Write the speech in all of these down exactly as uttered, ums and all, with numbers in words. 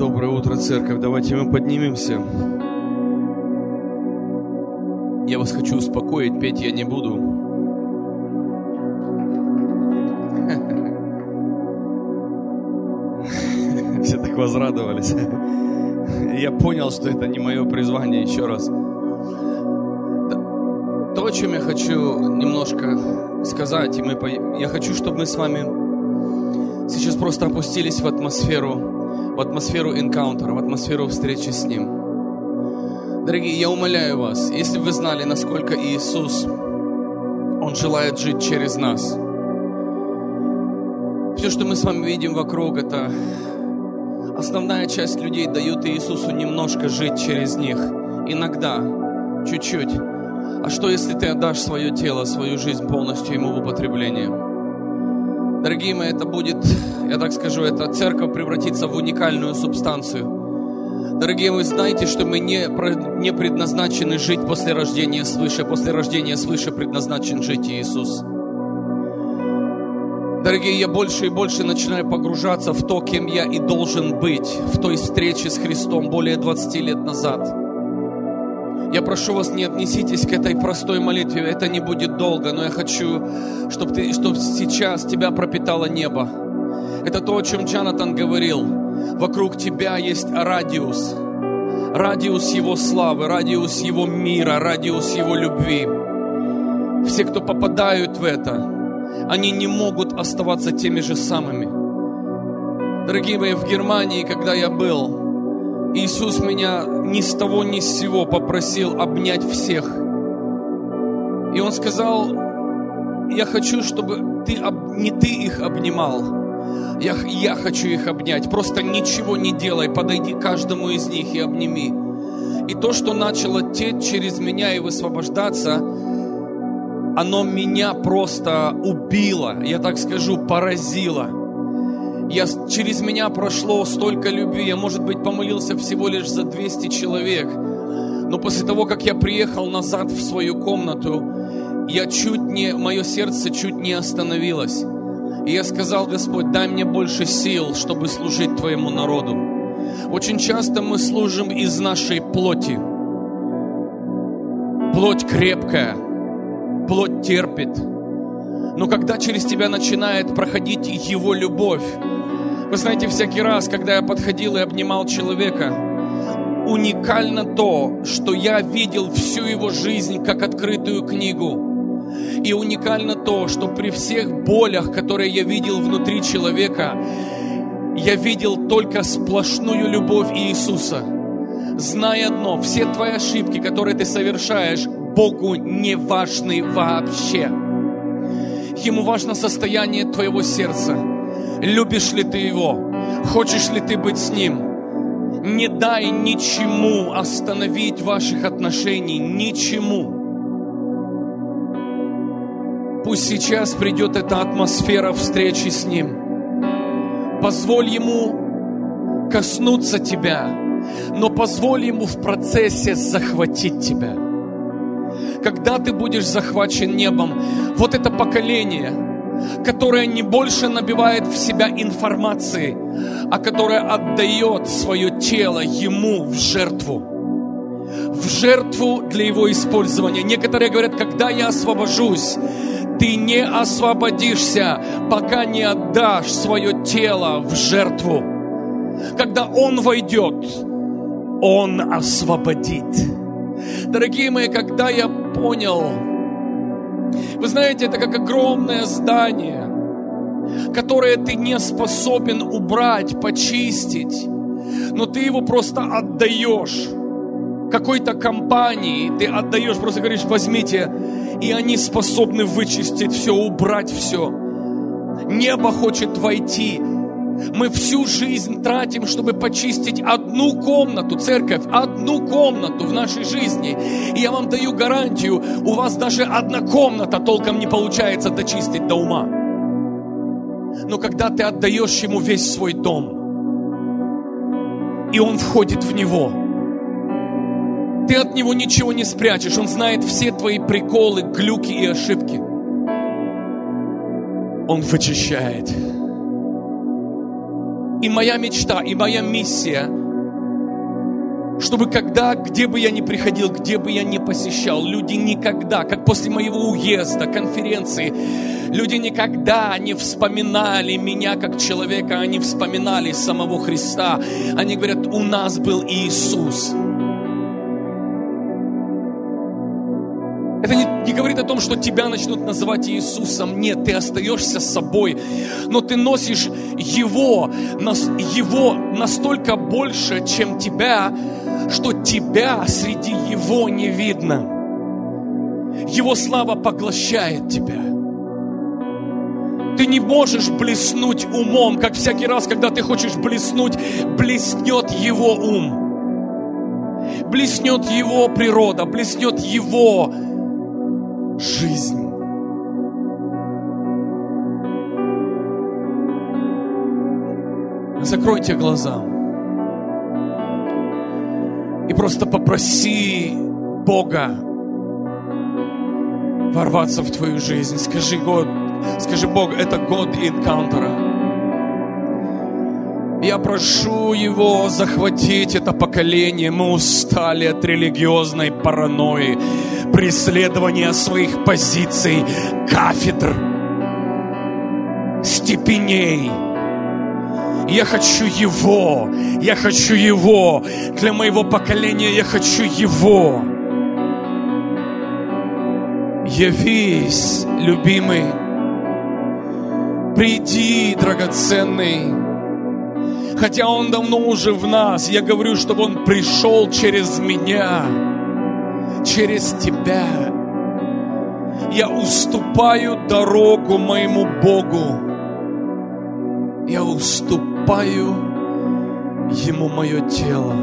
Доброе утро, церковь. Давайте мы поднимемся. Я вас хочу успокоить, петь я не буду. Все так возрадовались. Я понял, что это не мое призвание еще раз. То, о чем я хочу немножко сказать, и мы, я хочу, чтобы мы с вами сейчас просто опустились в атмосферу, в атмосферу энкаунтера, в атмосферу встречи с Ним. Дорогие, я умоляю вас, если бы вы знали, насколько Иисус, Он желает жить через нас. Все, что мы с вами видим вокруг, это основная часть людей дают Иисусу немножко жить через них. Иногда, чуть-чуть. А что, если ты отдашь свое тело, свою жизнь полностью Ему в употребление? Дорогие мои, это будет, я так скажу, эта церковь превратится в уникальную субстанцию. Дорогие, вы знаете, что мы не, не предназначены жить после рождения свыше. После рождения свыше предназначен жить Иисус. Дорогие, я больше и больше начинаю погружаться в то, кем я и должен быть, в той встрече с Христом более двадцати лет назад. Я прошу вас, не отнеситесь к этой простой молитве, это не будет долго, но я хочу, чтобы, ты, чтобы сейчас тебя пропитало небо. Это то, о чем Джонатан говорил. Вокруг тебя есть радиус. Радиус Его славы, радиус Его мира, радиус Его любви. Все, кто попадают в это, они не могут оставаться теми же самыми. Дорогие мои, в Германии, когда я был, Иисус меня ни с того ни с сего попросил обнять всех. И Он сказал: я хочу, чтобы ты, не ты их обнимал, я, я хочу их обнять. Просто ничего не делай, подойди к каждому из них и обними. И то, что начало течь через меня и высвобождаться, оно меня просто убило, я так скажу, поразило. Я, через меня прошло столько любви. Я, может быть, помолился всего лишь за двести человек. Но после того, как я приехал назад в свою комнату, я чуть не, мое сердце чуть не остановилось. И я сказал: Господь, дай мне больше сил, чтобы служить Твоему народу. Очень часто мы служим из нашей плоти. Плоть крепкая, плоть терпит. Но когда через тебя начинает проходить Его любовь, вы знаете, всякий раз, когда я подходил и обнимал человека, уникально то, что я видел всю его жизнь как открытую книгу. И уникально то, что при всех болях, которые я видел внутри человека, я видел только сплошную любовь Иисуса. Зная одно: все твои ошибки, которые ты совершаешь, Богу не важны вообще. Ему важно состояние твоего сердца. Любишь ли ты Его? Хочешь ли ты быть с Ним? Не дай ничему остановить ваших отношений. Ничему. Пусть сейчас придет эта атмосфера встречи с Ним. Позволь Ему коснуться тебя, но позволь Ему в процессе захватить тебя. Когда ты будешь захвачен небом, вот это поколение, которое не больше набивает в себя информации, а которое отдает свое тело Ему в жертву. В жертву для Его использования. Некоторые говорят: когда я освобожусь, ты не освободишься, пока не отдашь свое тело в жертву. Когда Он войдет, Он освободит. Дорогие мои, когда я понял, вы знаете, это как огромное здание, которое ты не способен убрать, почистить, но ты его просто отдаешь какой-то компании, ты отдаешь, просто говоришь: возьмите, и они способны вычистить все, убрать все. Небо хочет войти. Мы всю жизнь тратим, чтобы почистить одну комнату, церковь, одну комнату в нашей жизни. И я вам даю гарантию, у вас даже одна комната толком не получается дочистить до ума. Но когда ты отдаешь Ему весь свой дом, и Он входит в него, ты от Него ничего не спрячешь. Он знает все твои приколы, глюки и ошибки. Он вычищает. И моя мечта, и моя миссия, чтобы когда, где бы я ни приходил, где бы я ни посещал, люди никогда, как после моего уезда, конференции, люди никогда не вспоминали меня как человека, они вспоминали самого Христа. Они говорят, у нас был Иисус. Это не, не говорит о том, что тебя начнут называть Иисусом. Нет, ты остаешься собой, но ты носишь Его, Его настолько больше, чем тебя, что тебя среди Его не видно. Его слава поглощает тебя. Ты не можешь блеснуть умом, как всякий раз, когда ты хочешь блеснуть, блеснет Его ум. Блеснет Его природа, блеснет Его жизнь. Закройте глаза и просто попроси Бога ворваться в твою жизнь. Скажи, Год, скажи, Бог, это год энкаунтера. Я прошу Его захватить это поколение. Мы устали от религиозной паранойи, преследования своих позиций, кафедр, степеней. Я хочу Его, я хочу Его. Для моего поколения я хочу Его. Явись, любимый. Приди, драгоценный. Хотя Он давно уже в нас, я говорю, чтобы Он пришел через меня, через тебя. Я уступаю дорогу моему Богу. Я уступаю Ему мое тело.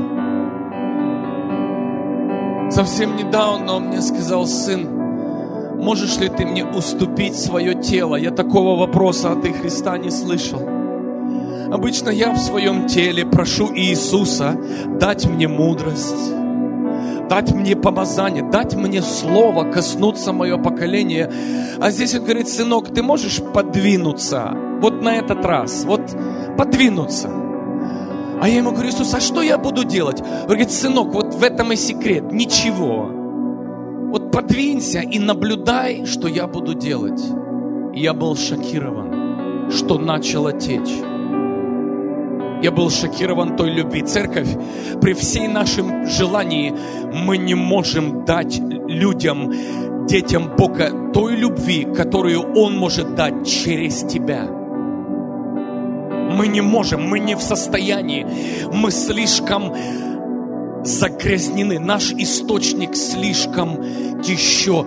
Совсем недавно Он мне сказал: сын, можешь ли ты мне уступить свое тело? Я такого вопроса от Христа не слышал. Обычно я в своем теле прошу Иисуса дать мне мудрость, дать мне помазание, дать мне слово, коснуться мое поколение. А здесь Он говорит: сынок, ты можешь подвинуться вот на этот раз, вот подвинуться. А я ему говорю: Иисус, а что я буду делать? Он говорит: сынок, вот в этом и секрет, ничего. Вот подвинься и наблюдай, что я буду делать. И я был шокирован, что начало течь. Я был шокирован той любви. Церковь, при всей нашем желании мы не можем дать людям, детям Бога той любви, которую Он может дать через тебя. Мы не можем, мы не в состоянии. Мы слишком загрязнены. Наш источник слишком еще...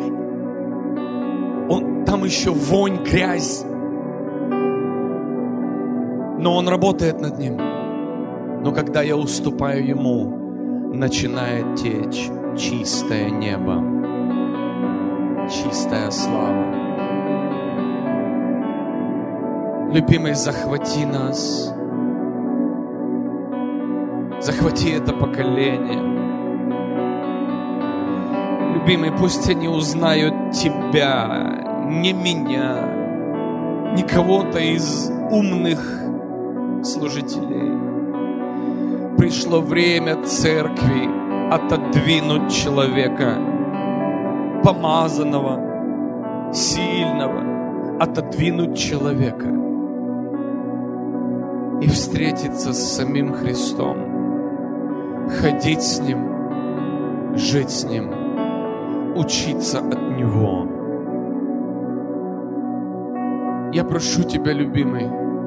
Он, там еще вонь, грязь. Но Он работает над ним. Но когда я уступаю Ему, начинает течь чистое небо, чистая слава. Любимый, захвати нас. Захвати это поколение. Любимый, пусть они узнают Тебя, не меня, не кого-то из умных служителей. Пришло время церкви отодвинуть человека, помазанного, сильного, отодвинуть человека и встретиться с самим Христом, ходить с Ним, жить с Ним, учиться от Него. Я прошу Тебя, любимый,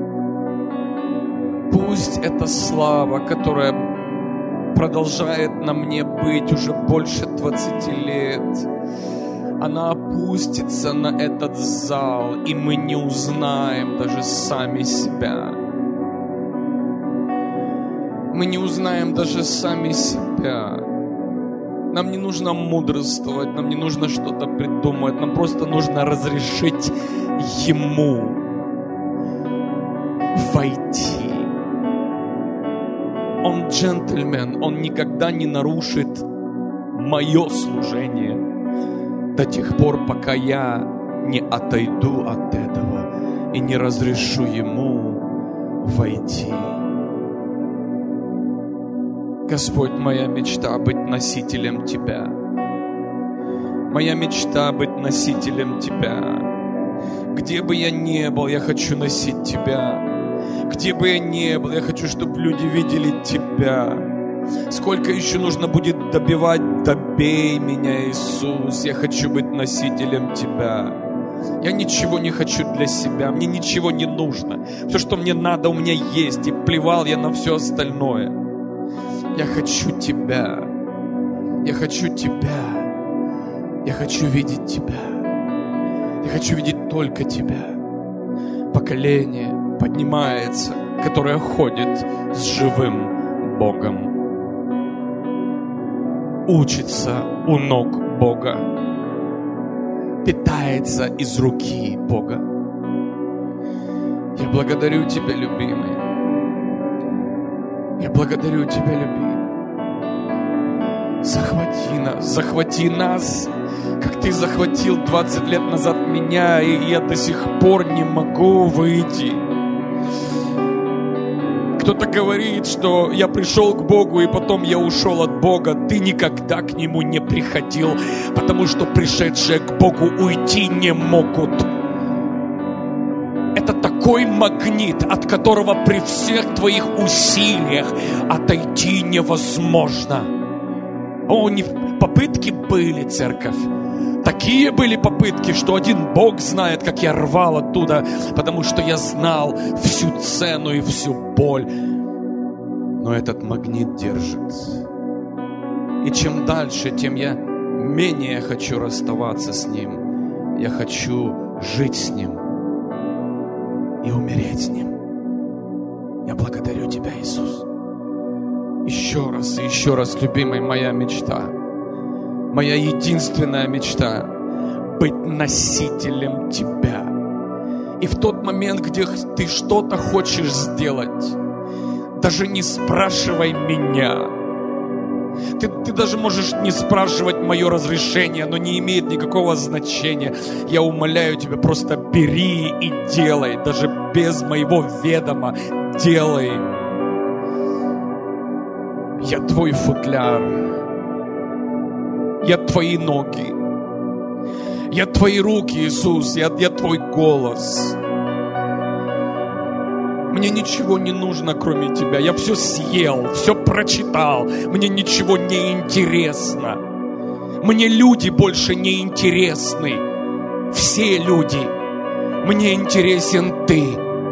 пусть эта слава, которая продолжает на мне быть уже больше двадцати лет, она опустится на этот зал, и мы не узнаем даже сами себя. Мы не узнаем даже сами себя. Нам не нужно мудрствовать, нам не нужно что-то придумывать, нам просто нужно разрешить Ему войти. Он джентльмен, Он никогда не нарушит мое служение до тех пор, пока я не отойду от этого и не разрешу Ему войти. Господь, моя мечта быть носителем Тебя. Моя мечта быть носителем Тебя. Где бы я ни был, я хочу носить Тебя. Где бы я ни был, я хочу, чтобы люди видели Тебя. Сколько еще нужно будет добивать, добей меня, Иисус. Я хочу быть носителем Тебя. Я ничего не хочу для себя, мне ничего не нужно. Все, что мне надо, у меня есть, и плевал я на все остальное. Я хочу Тебя. Я хочу Тебя. Я хочу видеть Тебя. Я хочу видеть только Тебя. Поколение поднимается, которое ходит с живым Богом. Учится у ног Бога. Питается из руки Бога. Я благодарю Тебя, любимый. Я благодарю Тебя, любимый. Захвати нас, захвати нас, как Ты захватил двадцать лет назад меня, и я до сих пор не могу выйти. Кто-то говорит, что я пришел к Богу, и потом я ушел от Бога. Ты никогда к Нему не приходил, потому что пришедшие к Богу уйти не могут. Это такой магнит, от которого при всех твоих усилиях отойти невозможно. О, не... попытки были, церковь. Такие были попытки, что один Бог знает, как я рвал оттуда, потому что я знал всю цену и всю боль. Но этот магнит держит. И чем дальше, тем я менее хочу расставаться с ним. Я хочу жить с ним и умереть с ним. Я благодарю Тебя, Иисус. Еще раз и еще раз, любимый, моя мечта. Моя единственная мечта — быть носителем Тебя. И в тот момент, где Ты что-то хочешь сделать, даже не спрашивай меня. Ты, ты даже можешь не спрашивать мое разрешение, оно не имеет никакого значения. Я умоляю Тебя, просто бери и делай, даже без моего ведома делай. Я Твой футляр. Я Твои ноги. Я Твои руки, Иисус. Я, я Твой голос. Мне ничего не нужно, кроме Тебя. Я все съел, все прочитал. Мне ничего не интересно. Мне люди больше не интересны. Все люди. Мне интересен Ты.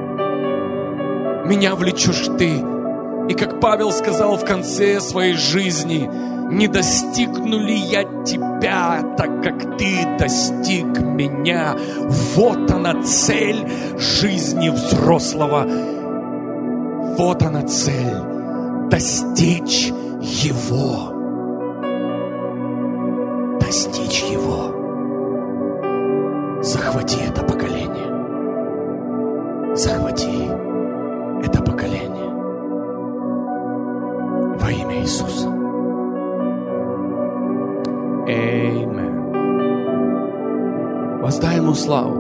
Меня влечешь Ты. И как Павел сказал в конце своей жизни: не достигну ли я Тебя, так как Ты достиг меня? Вот она цель жизни взрослого. Вот она цель — достичь Его. Достичь Его. Захвати это поколение. Захвати это поколение. Во имя Иисуса. Аминь. Воздай Ему славу.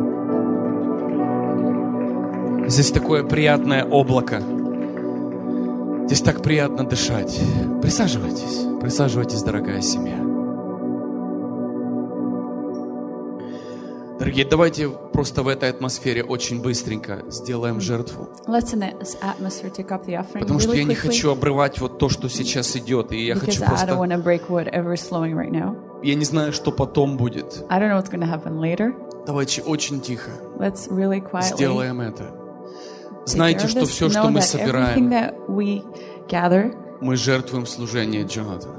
Здесь такое приятное облако. Здесь так приятно дышать. Присаживайтесь. Присаживайтесь, дорогая семья. Дорогие, давайте просто в этой атмосфере очень быстренько сделаем жертву. Потому что я не хочу обрывать вот то, что сейчас идет. И я хочу просто... Я не знаю, что потом будет. Давайте очень тихо сделаем это. Знайте, что все, что мы собираем, мы жертвуем служение Джонатана.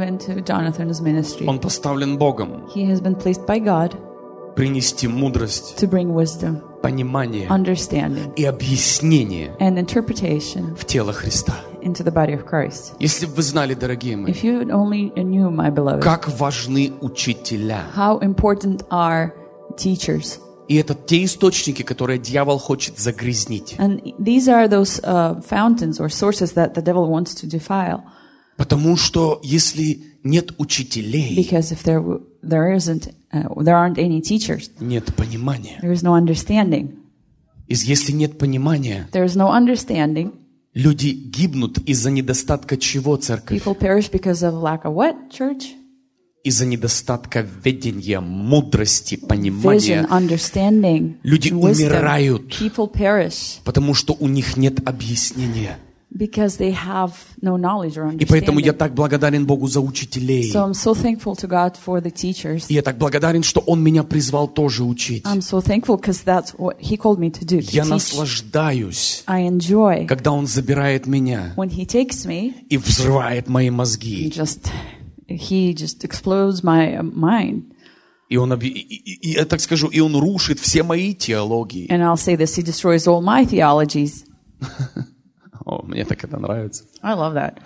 Он поставлен Богом принести мудрость, понимание и объяснение в тело Христа. Если бы вы знали, дорогие мои, knew, как важны учителя. И это те источники, которые дьявол хочет загрязнить. Потому что если нет учителей, because if there, there isn't, uh, there aren't any teachers, нет понимания. There is no understanding. И если нет понимания, there is no understanding, Люди гибнут из-за недостатка чего, церковь? People perish because of lack of what, church? Из-за недостатка ведения, мудрости, Vision, понимания. understanding, Люди and wisdom. умирают, People perish потому что у них нет объяснения. because they have no knowledge or И поэтому я understanding. так благодарен Богу за учителей. So I'm so thankful to God for the teachers. И я так благодарен, что Он меня призвал тоже учить. I'm so thankful because that's what He called me to do, to Я teach. наслаждаюсь, I enjoy когда Он забирает меня when He takes me, и взрывает мои He мозги. just, He just explodes my uh, mind. И Он, объ- и, и- и я так скажу, и Он рушит все мои теологии. And I'll say this, He destroys all my theologies. О, мне так это нравится. I love that.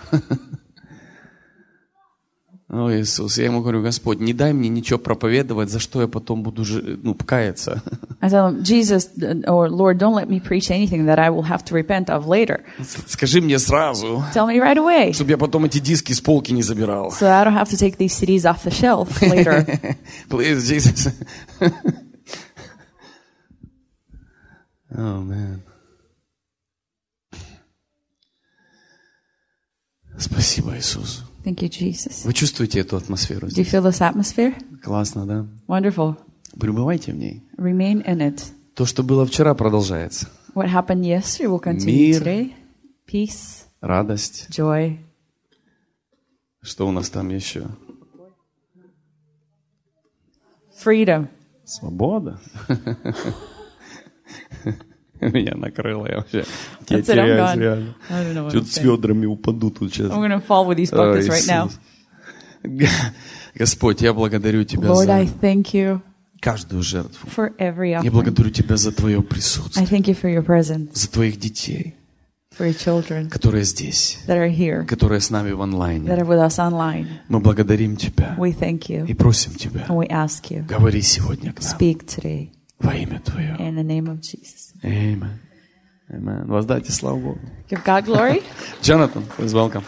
О, Иисус, я ему говорю: Господь, не дай мне ничего проповедовать, за что я потом буду жи- ну, каяться. I tell him, Jesus, or Lord, don't let me preach anything that I will have to repent of later. Скажи мне сразу, Tell me right away, чтобы я потом эти диски с полки не забирал. so I don't have to take these C Ds off the shelf later. Please, Jesus. Oh, man. Спасибо, Иисус. Thank you, Jesus. Вы чувствуете эту атмосферу Do you здесь? feel this atmosphere? Классно, да? Wonderful. Пребывайте в ней. Remain in it. То, что было вчера, продолжается. What happened yesterday will continue Мир. today. Peace, Радость. joy. Что у нас там еще? Freedom. Свобода. Меня накрыло, я вообще я That's it, I'm теряюсь gone. реально. I don't know what I'm Что-то с saying. ведрами упаду тут сейчас. I'm going to fall with these О, buckets right now. Иисус. Господь, я благодарю Тебя Lord, I за thank you каждую жертву. for every Я offering. благодарю Тебя за Твое I присутствие, thank you for your presence, за Твоих детей, for your children которые здесь, that are here, которые с нами в that онлайне. are with us online. Мы благодарим Тебя We thank и you просим Тебя, and we ask you, говори сегодня к нам speak today во имя Твое. in the name of Jesus. Amen. Amen. Воздайте славу Богу. Give God glory. Jonathan, please welcome.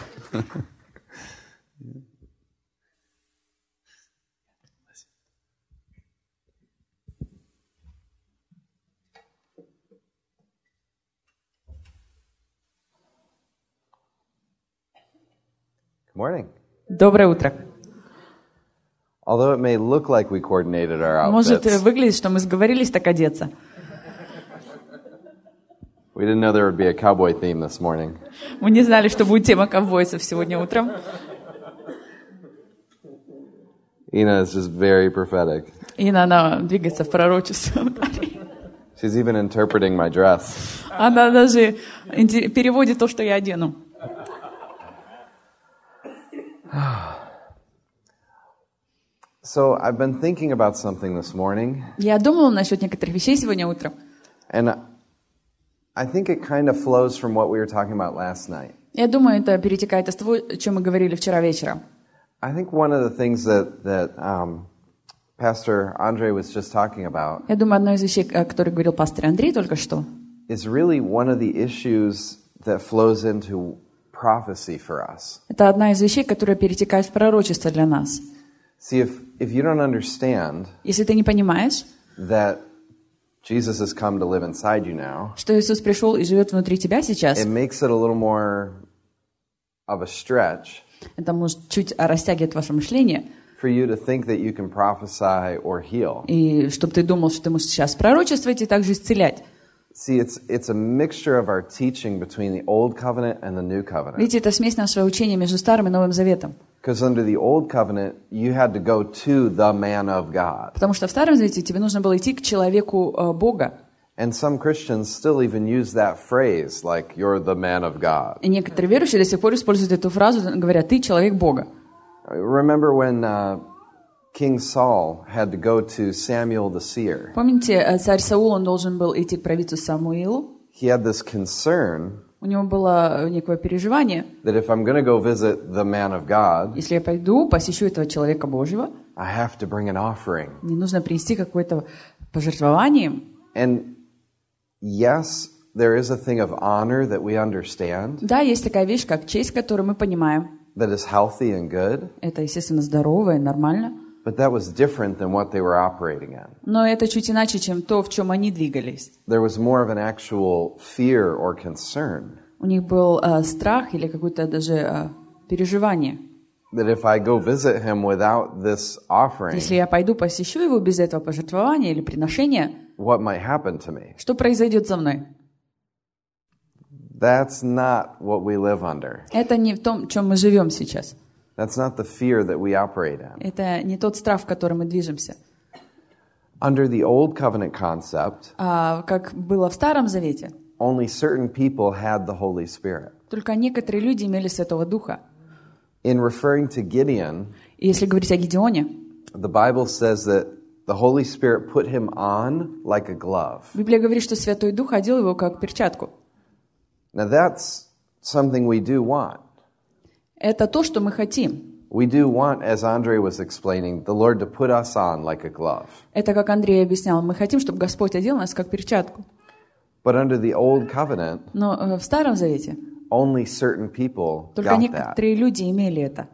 Good morning. Доброе утро. Although it may look like we coordinated our Может outfits, выглядеть, что мы сговорились так одеться. we didn't know there would be a cowboy theme this morning. Мы не знали, что будет тема ковбойцев сегодня утром. Ina is just very prophetic. Ина, она двигается в пророчество. She's even interpreting my dress. Она даже инте- переводит то, что я одену. So I've been thinking about something this morning, Я думала насчет некоторых вещей сегодня утром. and I think it kind of flows from what we were talking about last night. Я думаю, это перетекает из того, о чем мы говорили вчера вечером. I think one of the things that, that um, Pastor Andre was just talking about Я думаю, одна из вещей, о которой говорил пастор Андрей только что, is really one of the issues that flows into prophecy for us. это одна из вещей, которая перетекает в пророчество для нас. See, if, if you don't understand Если ты не понимаешь, that Jesus has come to live inside you now, что Иисус пришел и живет внутри тебя сейчас, it makes it a little more of a stretch это может чуть растягивать ваше мышление, for you to think that you can prophesy or heal. и чтобы ты думал, что ты можешь сейчас пророчествовать и также исцелять. See, it's, it's a mixture of our teaching between the Old Covenant and the New Covenant. Видите, это смесь нашего учения между Старым и Новым Заветом. Because under the Old Covenant, you had to go to the man of God. Потому что в Старом Завете тебе нужно было идти к человеку э, Бога. And some Christians still even use that phrase, like, you're the man of God. И некоторые верующие до сих пор используют эту фразу, говорят, ты человек Бога. Remember when uh, King Saul had to go to Samuel the seer? Помните, э, царь Саул, он должен был идти к провидцу Самуилу. He had this concern У него было некое переживание. that if I'm going to go visit the man of God, Если я пойду, посещу этого человека Божьего, I have to bring an offering. мне нужно принести какое-то пожертвование. And yes, there is a thing of honor that we understand Да, есть такая вещь, как честь, которую мы понимаем. that is healthy and good, Это, естественно, здорово и нормально. but that was different than what they were operating in. Но это чуть иначе, чем то, в чем они двигались. There was more of an actual fear or concern. У У них был э, страх или какое-то даже э, переживание. That if I go visit him without this offering, Если я пойду посещу его без этого пожертвования или приношения, what might happen to me? что произойдет со мной? That's not what we live under. Это не в том, в чем мы живем сейчас. That's not the fear that we operate in. Это не тот страх, в котором мы движемся. Under the Old Covenant concept, А, как было в Старом Завете, only certain people had the Holy Spirit. только некоторые люди имели Святого Духа. In referring to Gideon, И если говорить о Гедеоне, the Bible says that the Holy Spirit put him on like a glove. Библия говорит, что Святой Дух одел его как перчатку. Now that's something we do want. Это то, что мы хотим. We do want, as Andre was explaining, the Lord to put us on like a glove. Это, как Андрей объяснял, мы хотим, чтобы Господь одел нас как перчатку. But under the Old Covenant, Но э, в Старом Завете only certain people только got that. некоторые люди имели это.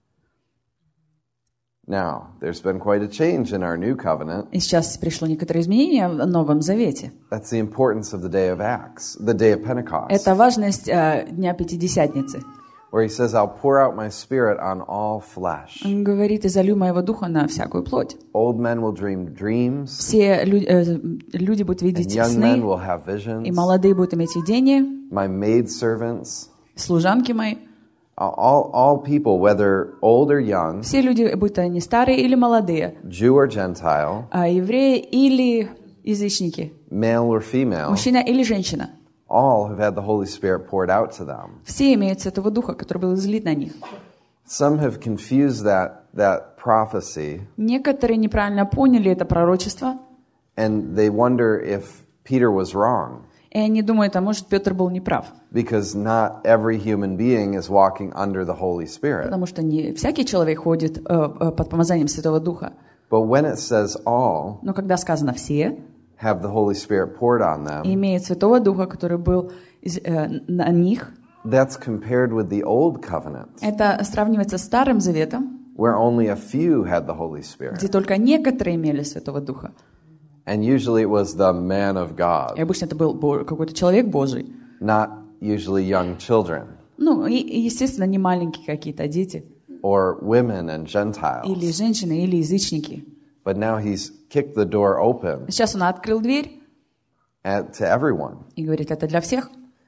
Now, there's been quite a change in our new covenant. И сейчас пришло некоторые изменения в Новом Завете. That's the importance of the day of Acts, the day of Pentecost, Это важность э, Дня Пятидесятницы. where he says, I'll pour out my spirit on all flesh. Он говорит, изолью моего духа на всякую плоть. Old men will dream dreams, Все лю- э, люди будут and видеть young men сны, will have и visions. молодые будут иметь видения, My maidservants, служанки мои. all, all people, whether old or young, Все люди, будь то они старые или молодые, Jew or Gentile, а евреи или язычники, male or female, мужчина или женщина. all have had the Holy Spirit poured out to them. Все имеют Святого Духа, который был излит на них. Some have confused that, that prophecy, Некоторые неправильно поняли это пророчество, and they wonder if Peter was wrong, и они думают, а может, Петр был неправ. because not every human being is walking under the Holy Spirit. Потому что не всякий человек ходит э, э, под помазанием Святого Духа. But when it says all Но когда сказано «все», have the Holy Spirit poured on them, и имеют Святого Духа, который был из- э, на них, that's compared with the Old Covenant, это сравнивается с Старым Заветом, where only a few had the Holy Spirit. где только некоторые имели Святого Духа. And usually it was the man of И God, обычно это был Бо- какой-то человек Божий. not usually young children Ну, и, и, естественно, не маленькие какие-то дети, or women and или Gentiles. женщины, или язычники. But now he's kicked the door open Сейчас он открыл дверь at, to everyone. и говорит, это для всех.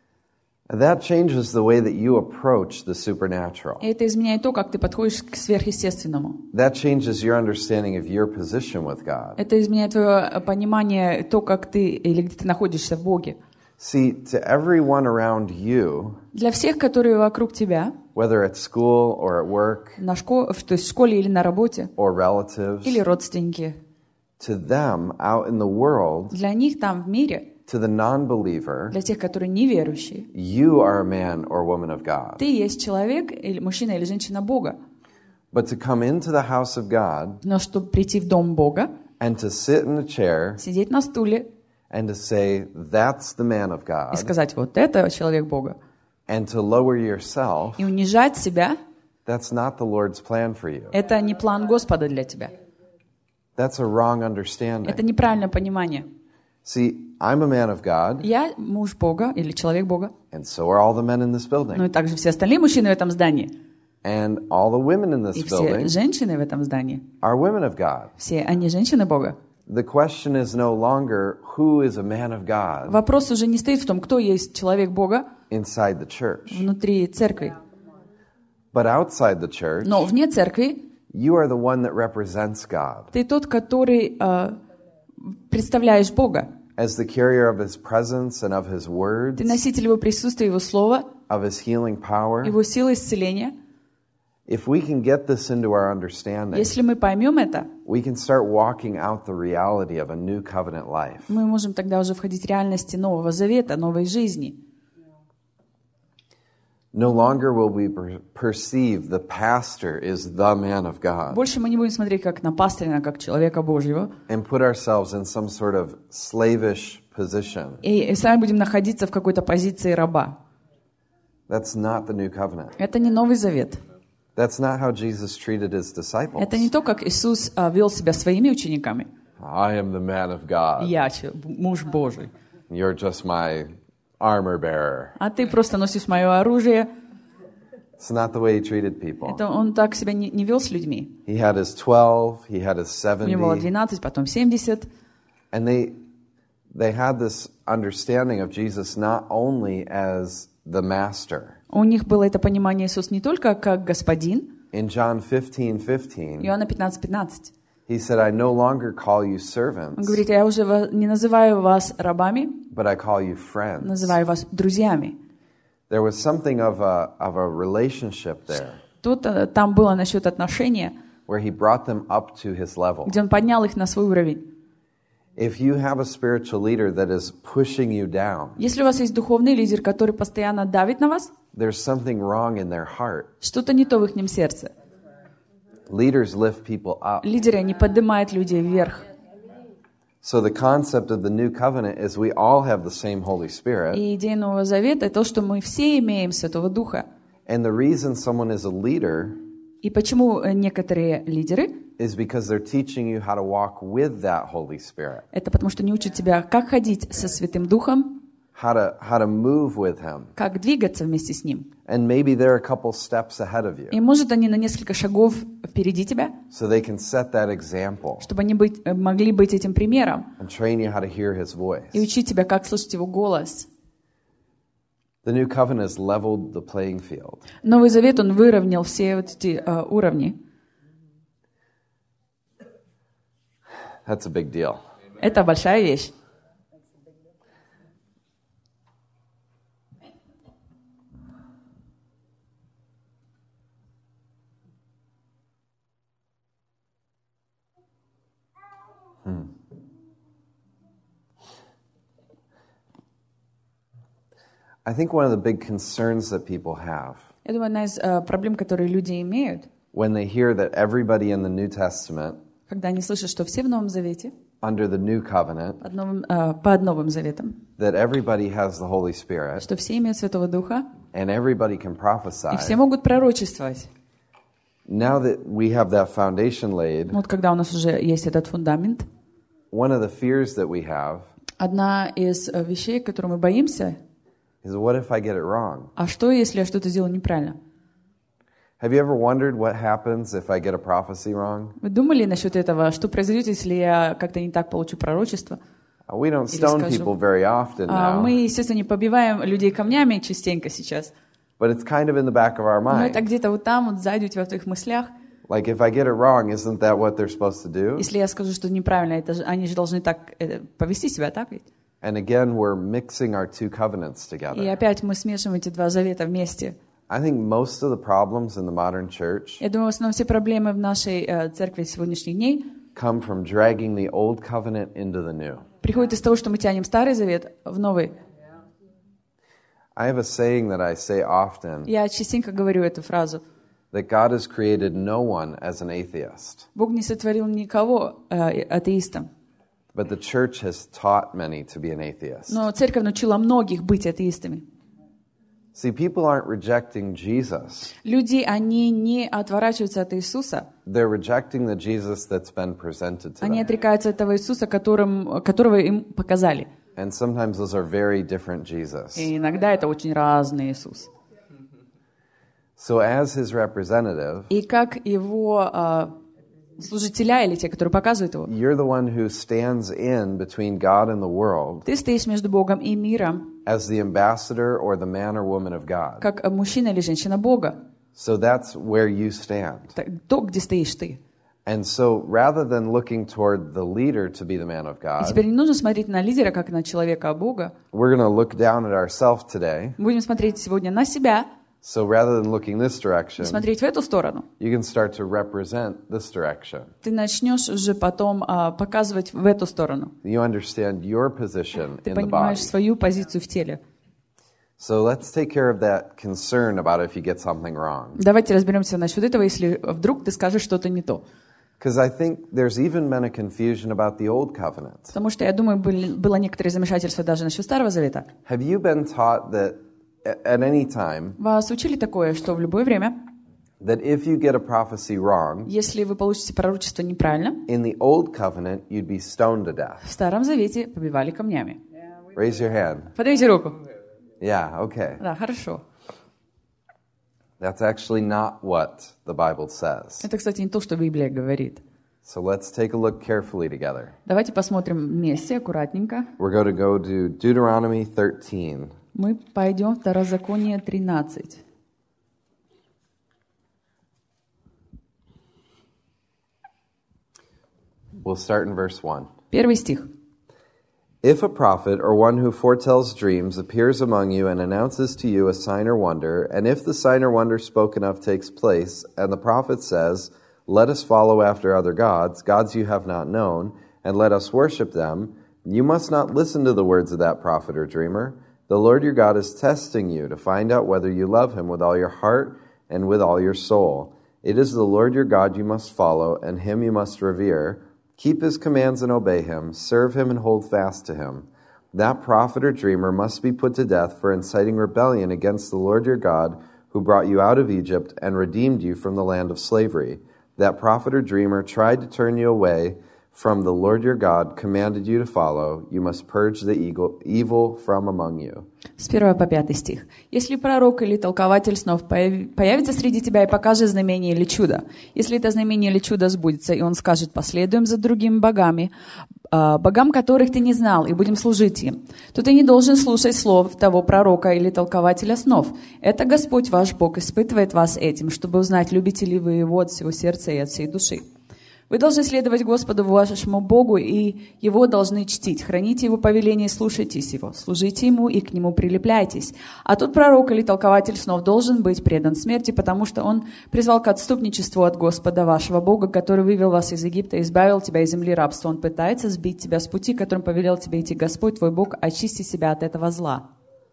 That changes the way that you approach the supernatural. И это изменяет то, как ты подходишь к сверхъестественному. That changes your understanding of your position with God. Это изменяет твое понимание, то, как ты, или где ты находишься в Боге. See, to everyone around you, Для всех, которые вокруг тебя, whether at school or at work на шко- то есть в школе или на работе, or relatives, или родственники, to them out in the world, для них там в мире, to the non-believer, для тех, которые неверующие, you are a man or woman of God. ты есть человек, или мужчина или женщина Бога. But to come into the house of God Но чтобы прийти в дом Бога, and to sit in a chair сидеть на стуле and to say, that's the man of и God, сказать, вот это человек Бога, and to lower yourself, и унижать себя, that's not the Lord's plan for you. это не план Господа для тебя. That's a wrong Это understanding. неправильное понимание. See, I'm a man of God, Я муж Бога или человек Бога, and so are all the men in this ну building, и также все остальные мужчины в этом здании, and all the women in this и все building женщины в этом здании. are women of God. Все они женщины Бога. The question is no longer who is a man of God Вопрос уже не стоит в том, кто есть человек Бога inside the church, внутри церкви. but outside the church, Но вне церкви you are the one that represents God ты тот, который э, представляешь Бога. as the carrier of His presence and of His words, Ты носитель Его присутствия, Его слова, of His healing power. Его силы исцеления. If we can get this into our understanding, Если мы поймем это, we can start walking out the reality of a new covenant life. мы можем тогда уже входить в реальности Нового Завета, новой жизни. No longer will we per- perceive the pastor is the man of God Больше мы не будем смотреть как на пастыря, как человека Божьего, and put ourselves in some sort of slavish position. и сами будем находиться в какой-то позиции раба. That's not the new covenant. Это не Новый Завет. That's not how Jesus treated His disciples. Это не то, как Иисус а, вел себя своими учениками. I am the man of God. Я че- муж Божий. You're just my armor bearer. А ты просто носишь мое оружие. It's not the way he treated people. Это он так себя не, не вел с людьми. He had his twelve, he had his У него было seventy, двенадцать, потом семьдесят. and they they had this understanding of Jesus not only as the master. У них было это понимание Иисуса не только как господин. In John fifteen fifteen, Иоанна пятнадцать пятнадцать. he said, "I no longer call you Он servants, говорит, я уже ва- не называю вас рабами, but I call you friends." называю вас друзьями. There was something of a of a relationship there, Тут э, там было насчет отношения, where he brought them up to his level. где он поднял их на свой уровень. If you have a spiritual leader that is pushing you down, Если у вас есть духовный лидер, который постоянно давит на вас, there's something wrong in their heart. что-то не то в их сердце. Leaders lift people up. Лидеры, они поднимают людей вверх. So the concept of the new covenant is we all have the same Holy Spirit. И идея Нового Завета — это то, что мы все имеем Святого Духа. And the reason someone is a leader И почему э, некоторые лидеры — is because they're teaching you how to walk with that Holy Spirit, это потому что не учат тебя, как ходить со Святым Духом, how to how to move with Him. как двигаться вместе с Ним. And maybe they're a couple steps ahead of you, И, может, они на несколько шагов впереди тебя, so they can set that example чтобы они быть, э, могли быть этим примером and train you how to hear His voice. и учить тебя, как слышать Его голос. The new covenant has leveled the playing field. Новый Завет, он выровнял все вот эти э, уровни. That's a big deal. Это большая вещь. I think one of the big concerns that people have Я думаю, одна из э, проблем, которые люди имеют, when they hear that everybody in the New Testament, когда они слышат, что все в Новом Завете, under the new covenant, под новым, э, под Новым Заветом, that everybody has the Holy Spirit что все имеют Святого Духа, and everybody can prophesy. и все могут пророчествовать. Now that we have that foundation laid, Вот когда у нас уже есть этот фундамент, one of the fears that we have одна из э, вещей, которой мы боимся, is, what if I get it wrong? а что, если я что-то сделаю неправильно? Have you ever wondered what happens if I get a prophecy wrong? Вы думали насчет этого, что произойдет, если я как-то не так получу пророчество? We don't Или stone скажу, people very often А, now, мы, естественно, не побиваем людей камнями частенько сейчас, but it's kind of in the back of our но это mind. где-то вот там, вот сзади у тебя в твоих мыслях. Like, if I get it wrong, isn't that what they're supposed to do? Если я скажу, что неправильно, это же, они же должны так э, повести себя, так ведь? And again, we're mixing our two covenants И together. опять мы смешиваем эти два завета вместе. I think most of the problems in the modern church Я думаю, в основном все проблемы в нашей э, церкви сегодняшних дней come from dragging the old covenant into the new. приходят из того, что мы тянем Старый Завет в Новый. I have a saying that I say often, Я частенько говорю эту фразу. that God has created no one as an atheist, Бог не сотворил никого э, атеистом, but the church has taught many to be an atheist. но церковь научила многих быть атеистами. See, people aren't rejecting Jesus. Люди, они не отворачиваются от Иисуса, They're rejecting the Jesus that's been presented to они them. отрекаются от того Иисуса, которым, которого им показали. And sometimes those are very different Jesus. И иногда это очень разный Иисус. So as his representative, И как его э, служителя или те, которые показывают его, you're the one who stands in between God and the world ты стоишь между Богом и миром, as the ambassador or the man or woman of God. как мужчина или женщина Бога. So that's where you stand. Так, то, где стоишь ты. And so rather than looking toward the leader to be the man of И God, теперь не нужно смотреть на лидера, как на человека, а Бога. we're going to look down at ourselves today. Будем смотреть сегодня на себя, So rather than looking this direction, смотреть в эту сторону. you can start to represent this direction. Ты начнешь уже потом а, показывать в эту сторону. You understand your position Ты in the body. понимаешь свою позицию в теле. So let's take care of that concern about if you get something wrong. Давайте разберемся насчет этого, если вдруг ты скажешь что-то не то. Because I think there's even been a confusion about the old covenant. Потому что, я думаю, были, было некоторое замешательство даже насчет Старого Завета. Have you been taught that at any time, Вас учили такое, что в любое время, that if you get a prophecy wrong, если вы получите пророчество неправильно, in the old covenant, you'd be stoned to death? в Старом Завете побивали камнями. Raise your hand. Поднимите руку. Yeah, okay. Да, хорошо. That's actually not what the Bible says. Это, кстати, не то, что Библия говорит. So let's take a look carefully together. Давайте посмотрим вместе, аккуратненько. We're going to go to Deuteronomy thirteen. Мы пойдем в Второзаконие тринадцать. We'll start in verse one. Первый стих. If a prophet or one who foretells dreams appears among you and announces to you a sign or wonder, and if the sign or wonder spoken of takes place, and the prophet says, "Let us follow after other gods, gods you have not known, and let us worship them," you must not listen to the words of that prophet or dreamer. The Lord your God is testing you to find out whether you love him with all your heart and with all your soul. It is the Lord your God you must follow, and him you must revere. Keep his commands and obey him. Serve him and hold fast to him. That prophet or dreamer must be put to death for inciting rebellion against the Lord your God, who brought you out of Egypt and redeemed you from the land of slavery. That prophet or dreamer tried to turn you away from the Lord your God commanded you to follow. You must purge the evil from among you. С первого по пятый стих. «Если пророк или толкователь снов появится среди тебя и покажет знамение или чудо, если это знамение или чудо сбудется, и он скажет, последуем за другими богами, богам которых ты не знал, и будем служить им, то ты не должен слушать слов того пророка или толкователя снов. Это Господь ваш Бог испытывает вас этим, чтобы узнать, любите ли вы его от всего сердца и от всей души. Вы должны следовать Господу вашему Богу, и Его должны чтить. Храните Его повеления и слушайтесь Его. Служите Ему и к Нему прилепляйтесь. А тот пророк или толкователь снов должен быть предан смерти, потому что он призвал к отступничеству от Господа вашего Бога, который вывел вас из Египта и избавил тебя из земли рабства. Он пытается сбить тебя с пути, которым повелел тебе идти Господь, твой Бог. Очисти себя от этого зла».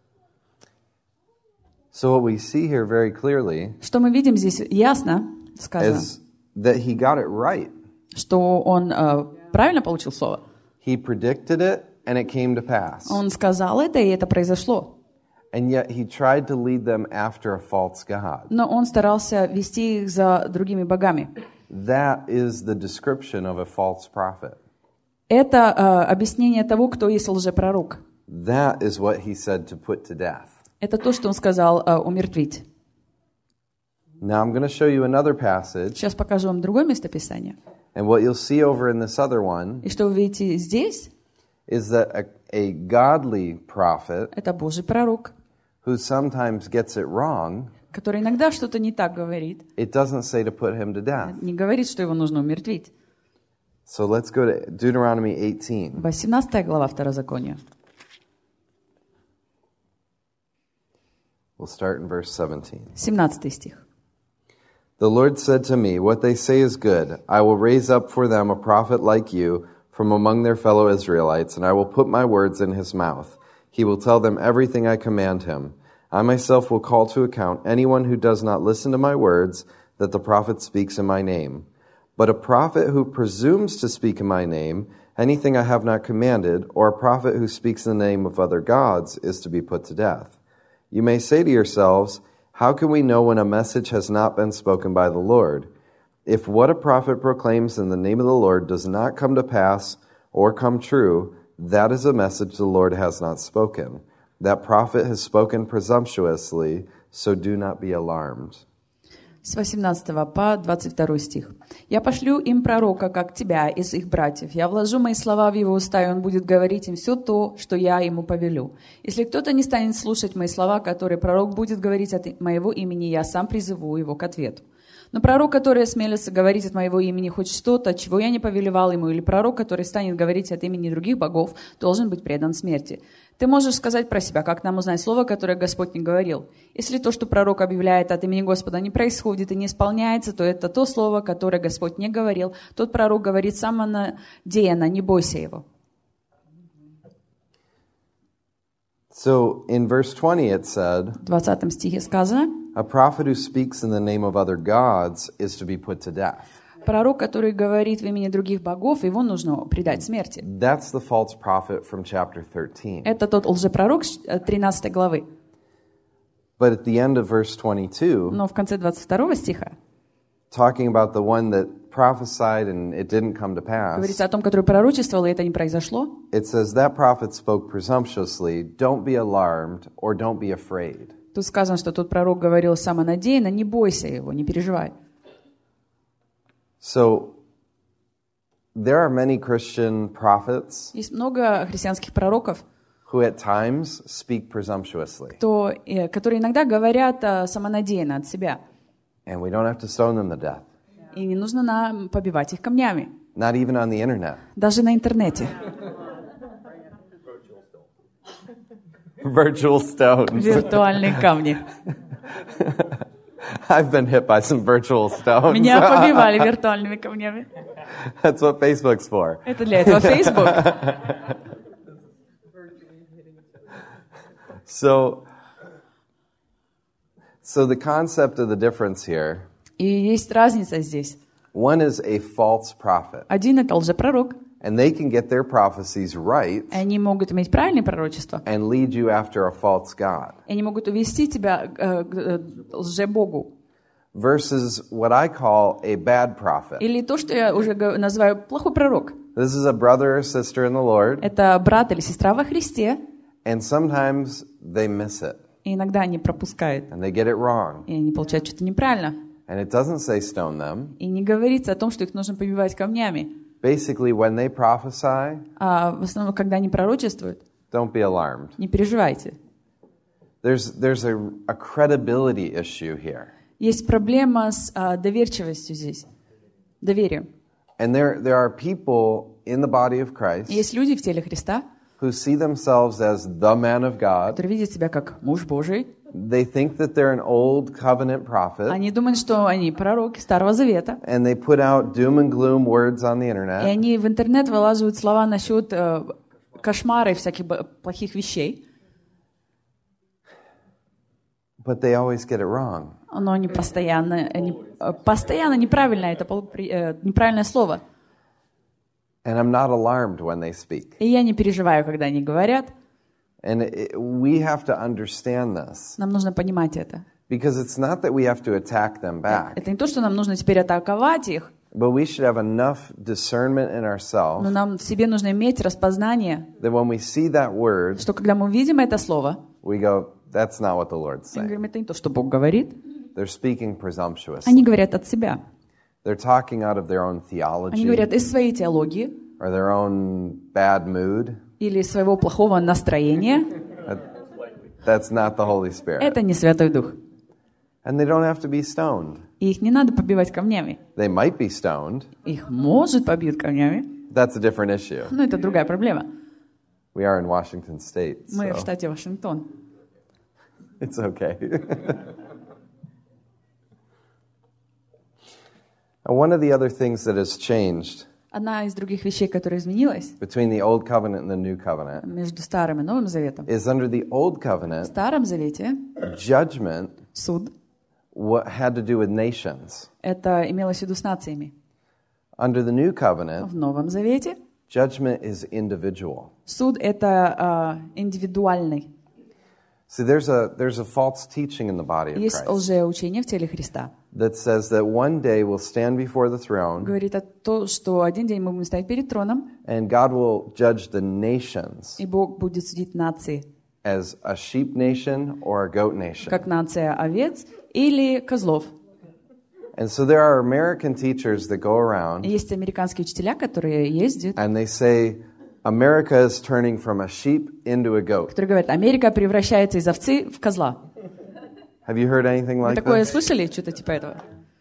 So what we see here very clearly Что мы видим здесь ясно сказано, is that he got it right. что он э, правильно получил слово. He predicted it, and it came to pass. Он сказал это, и это произошло. And yet he tried to lead them after a false god. Но он старался вести их за другими богами. That is the description of a false prophet. Это э, объяснение того, кто есть лжепророк. That is what he said to put to death. Это то, что он сказал э, умертвить. Now I'm going to show you another passage. Сейчас покажу вам другое местописание. And what you'll see over in this other one И что вы видите здесь, is that a, a godly prophet это Божий пророк, who sometimes gets it wrong, который иногда что-то не так говорит, it doesn't say to put him to death. не говорит, что его нужно умертвить. So let's go to Deuteronomy eighteen. восемнадцатая глава Второзакония. We'll start in verse seventeen. семнадцатый стих. The Lord said to me, "What they say is good. I will raise up for them a prophet like you from among their fellow Israelites, and I will put my words in his mouth. He will tell them everything I command him. I myself will call to account anyone who does not listen to my words that the prophet speaks in my name. But a prophet who presumes to speak in my name, anything I have not commanded, or a prophet who speaks in the name of other gods, is to be put to death. You may say to yourselves, how can we know when a message has not been spoken by the Lord? If what a prophet proclaims in the name of the Lord does not come to pass or come true, that is a message the Lord has not spoken. That prophet has spoken presumptuously, so do not be alarmed." С восемнадцатого по двадцать второй стих. «Я пошлю им пророка, как тебя, из их братьев. Я вложу мои слова в его уста, и он будет говорить им все то, что я ему повелю. Если кто-то не станет слушать мои слова, которые пророк будет говорить от моего имени, я сам призову его к ответу. Но пророк, который осмелится говорить от моего имени хоть что-то, чего я не повелевал ему, или пророк, который станет говорить от имени других богов, должен быть предан смерти. Ты можешь сказать про себя, как нам узнать слово, которое Господь не говорил. Если то, что пророк объявляет от имени Господа, не происходит и не исполняется, то это то слово, которое Господь не говорил. Тот пророк говорит самонадеянно, не бойся его». So in verse twenty it said, В двадцатом стихе сказано, a prophet who speaks in the name of other gods is to be put to death. пророк, который говорит в имени других богов, его нужно предать смерти. That's the false prophet from chapter thirteen. Это тот лжепророк тринадцатой главы. But at the end of verse twenty-two, Но в конце двадцать второго стиха, talking about the one that prophesied and it didn't come to pass, говорится о том, который пророчествовал, и это не произошло, it says that prophet spoke presumptuously, don't be alarmed or don't be afraid. тут сказано, что тот пророк говорил самонадеянно, не бойся его, не переживай. So there are many Christian prophets Есть много христианских пророков, who at times speak presumptuously. кто, э, которые иногда говорят э, самонадеянно от себя. And we don't have to stone them to death. И не нужно нам побивать их камнями, Not even on the internet. даже на интернете. Virtual stones. Виртуальные камни. I've been hit by some virtual stones. Меня побивали виртуальными камнями. That's what Facebook's for. Это для этого Facebook. So, so the concept of the difference here, И есть разница здесь. one is a false prophet, Один — это лжепророк. and they can get their prophecies right И они могут иметь правильные пророчества. and lead you after a false god, И они могут увести тебя э, к э, лжебогу. versus what I call a bad prophet. Или то, что я уже г- называю плохой пророк. This is a brother or sister in the Lord, Это брат или сестра во Христе. and sometimes they miss it, И иногда они пропускают. and they get it wrong. И они получают что-то неправильно. And it doesn't say stone them. И не говорится о том, что их нужно побивать камнями. Basically, when they prophesy, А в основном, когда они пророчествуют, don't be alarmed. не переживайте. There's, there's a, a credibility issue here. Есть проблема с а, доверчивостью здесь. Доверием. And there, there are people in the body of Christ Есть люди в теле Христа, who see themselves as the man of God. которые видят себя как муж Божий. They think that they're an old covenant prophet, Они думают, что они пророки Старого Завета. and they put out doom and gloom words on the И internet. они в интернет вылаживают слова насчет э, кошмара и всяких б- плохих вещей. But they always get it wrong. Но они постоянно, они, э, постоянно неправильно, это пол- при- э, неправильное слово. And I'm not alarmed when they speak. И я не переживаю, когда они говорят. And it, we have to understand this. Нам нужно понимать это. Because it's not that we have to attack them back, Это не то, что нам нужно теперь атаковать их, but we should have enough discernment in но ourselves нам в себе нужно иметь распознание, that when we see that word, что когда мы видим это слово, we go, that's not what the Lord's мы saying. говорим, это не то, что Бог говорит. They're speaking presumptuously. Они говорят от себя. They're talking out of their own Они theology говорят из своей теологии or their own bad mood. или из своего плохого настроения. That- That's not the Holy Spirit. Это не Святой Дух. And they don't have to be stoned. И их не надо побивать камнями. They might be stoned. Их, может, побьют камнями, That's a different issue. но это другая проблема. We are in Washington State, Мы в so штате Вашингтон. it's okay. And one of the other things that has changed Одна из других вещей, которая изменилась between the Old Covenant and the New Covenant между Старым и Новым Заветом. is under the Old В Covenant, Старом Завете judgment суд, what had to do with nations. это имелось в виду с нациями. Under the New Covenant, В Новом Завете judgment is individual. суд — это а, индивидуальный. See, there's a there's a false teaching in the body of Есть Christ лжеучение в теле Христа. that says that one day we'll stand before the throne Говорит о том, что один день мы будем стоять перед троном, and God will judge the nations и Бог будет судить нации, as a sheep nation or a goat nation. как нация овец или козлов. And so there are American teachers that go И around есть американские учителя, которые ездят, and they say America is turning from a sheep into a goat. которые говорят, Америка превращается из овцы в козла. Have you heard anything Вы like такое this? слышали? Что-то типа этого?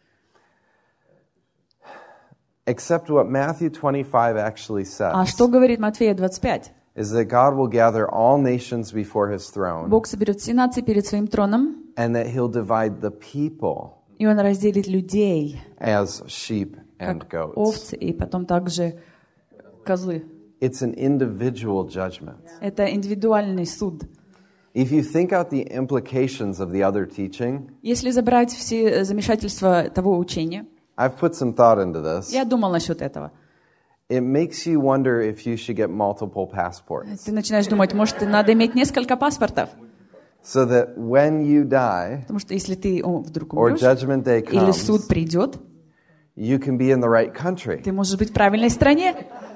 Except what Matthew twenty-five actually А says что говорит Матфея двадцать пять? is that God will gather all nations before his throne Бог соберет все нации перед своим троном, and that he'll divide the people и Он разделит людей, as sheep and как goats. овцы, и потом также козлы. It's an individual judgment. Это индивидуальный суд. If you think out the implications of the other teaching, Если забрать все замешательства того учения, I've put some thought into this. я думал насчет этого. It makes you wonder if you should get multiple passports Ты начинаешь думать, может, надо иметь несколько паспортов, so that when you die потому что если ты о, вдруг or умрешь, judgment day или comes, суд придет, you can be in the right country. Ты можешь быть в правильной стране.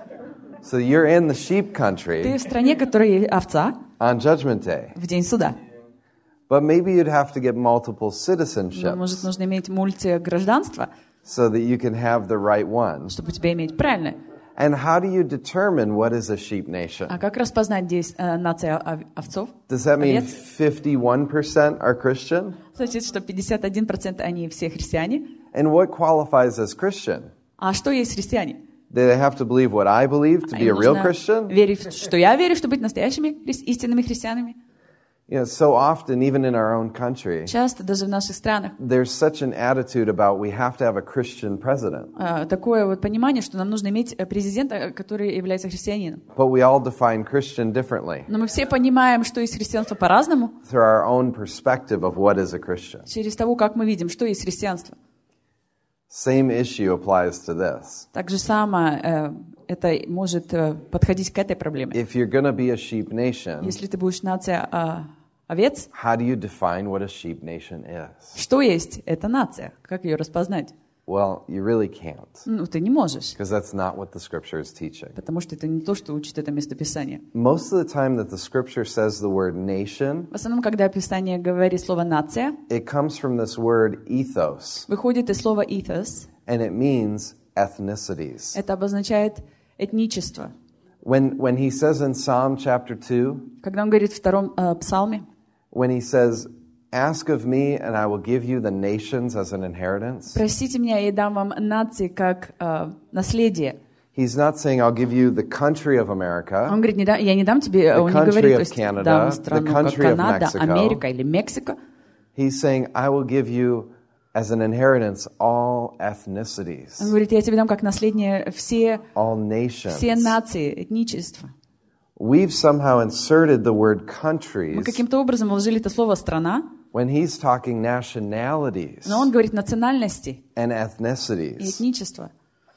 So you're in the sheep country Ты в стране, которая овца, on Judgment Day. в день суда. But maybe you'd have to get multiple Но, citizenships может, нужно иметь мультигражданство, so that you can have the right one. чтобы тебе иметь правильное. And how do you determine what is a sheep nation? А как распознать здесь э, нация ов- овцов? Does that mean Овец? fifty-one percent are Christian? Значит, что пятьдесят один процент они все христиане. And what qualifies as Christian? А что есть христиане? Do they have to believe what I believe to be a Им real нужно Christian? верить, что я верю, чтобы быть настоящими хри- истинными христианами. You know, so often, even in our own country, Часто даже в наших странах there's such an attitude about we have to have a Christian president. э, такое вот понимание, что нам нужно иметь э, президента, который является христианином. But we all define Christian differently Но мы все понимаем, что есть христианство по-разному, through our own perspective of what is a Christian. через того, как мы видим, что есть христианство. Same issue applies to this. Так же самое э, это может э, подходить к этой проблеме. If you're going to be a sheep nation, Если ты будешь нация э, овец, how do you define what a sheep nation is? что есть эта нация? Как ее распознать? Well, you really can't, Ну, ты не можешь, because that's not what the scripture is teaching. потому что это не то, что учит это местописание. Most of the time that the scripture says the word nation, В основном, когда Писание говорит слово «нация», it comes from this word ethos, выходит из слова «ethos». and it means ethnicities. Это обозначает этничество. When, when he says in Psalm chapter two, Когда он говорит в втором э, псалме, when he says, ask of me and I will give you the nations as an inheritance, «Просите меня, и дам вам нации как э, наследие». he's not saying I'll give you the country of America, Он говорит, не да, я не дам тебе, The он не country говорит, of то есть Canada, дам the страну как country of Канада, Mexico. Америка или Мексика. he's saying I will give you as an inheritance all ethnicities, Он говорит, я тебе дам как наследие все, all nations. все нации, этничество. We've somehow inserted the word Мы countries каким-то образом вложили это слово «страна», when he's talking nationalities но он говорит национальности and и ethnicities. этничество.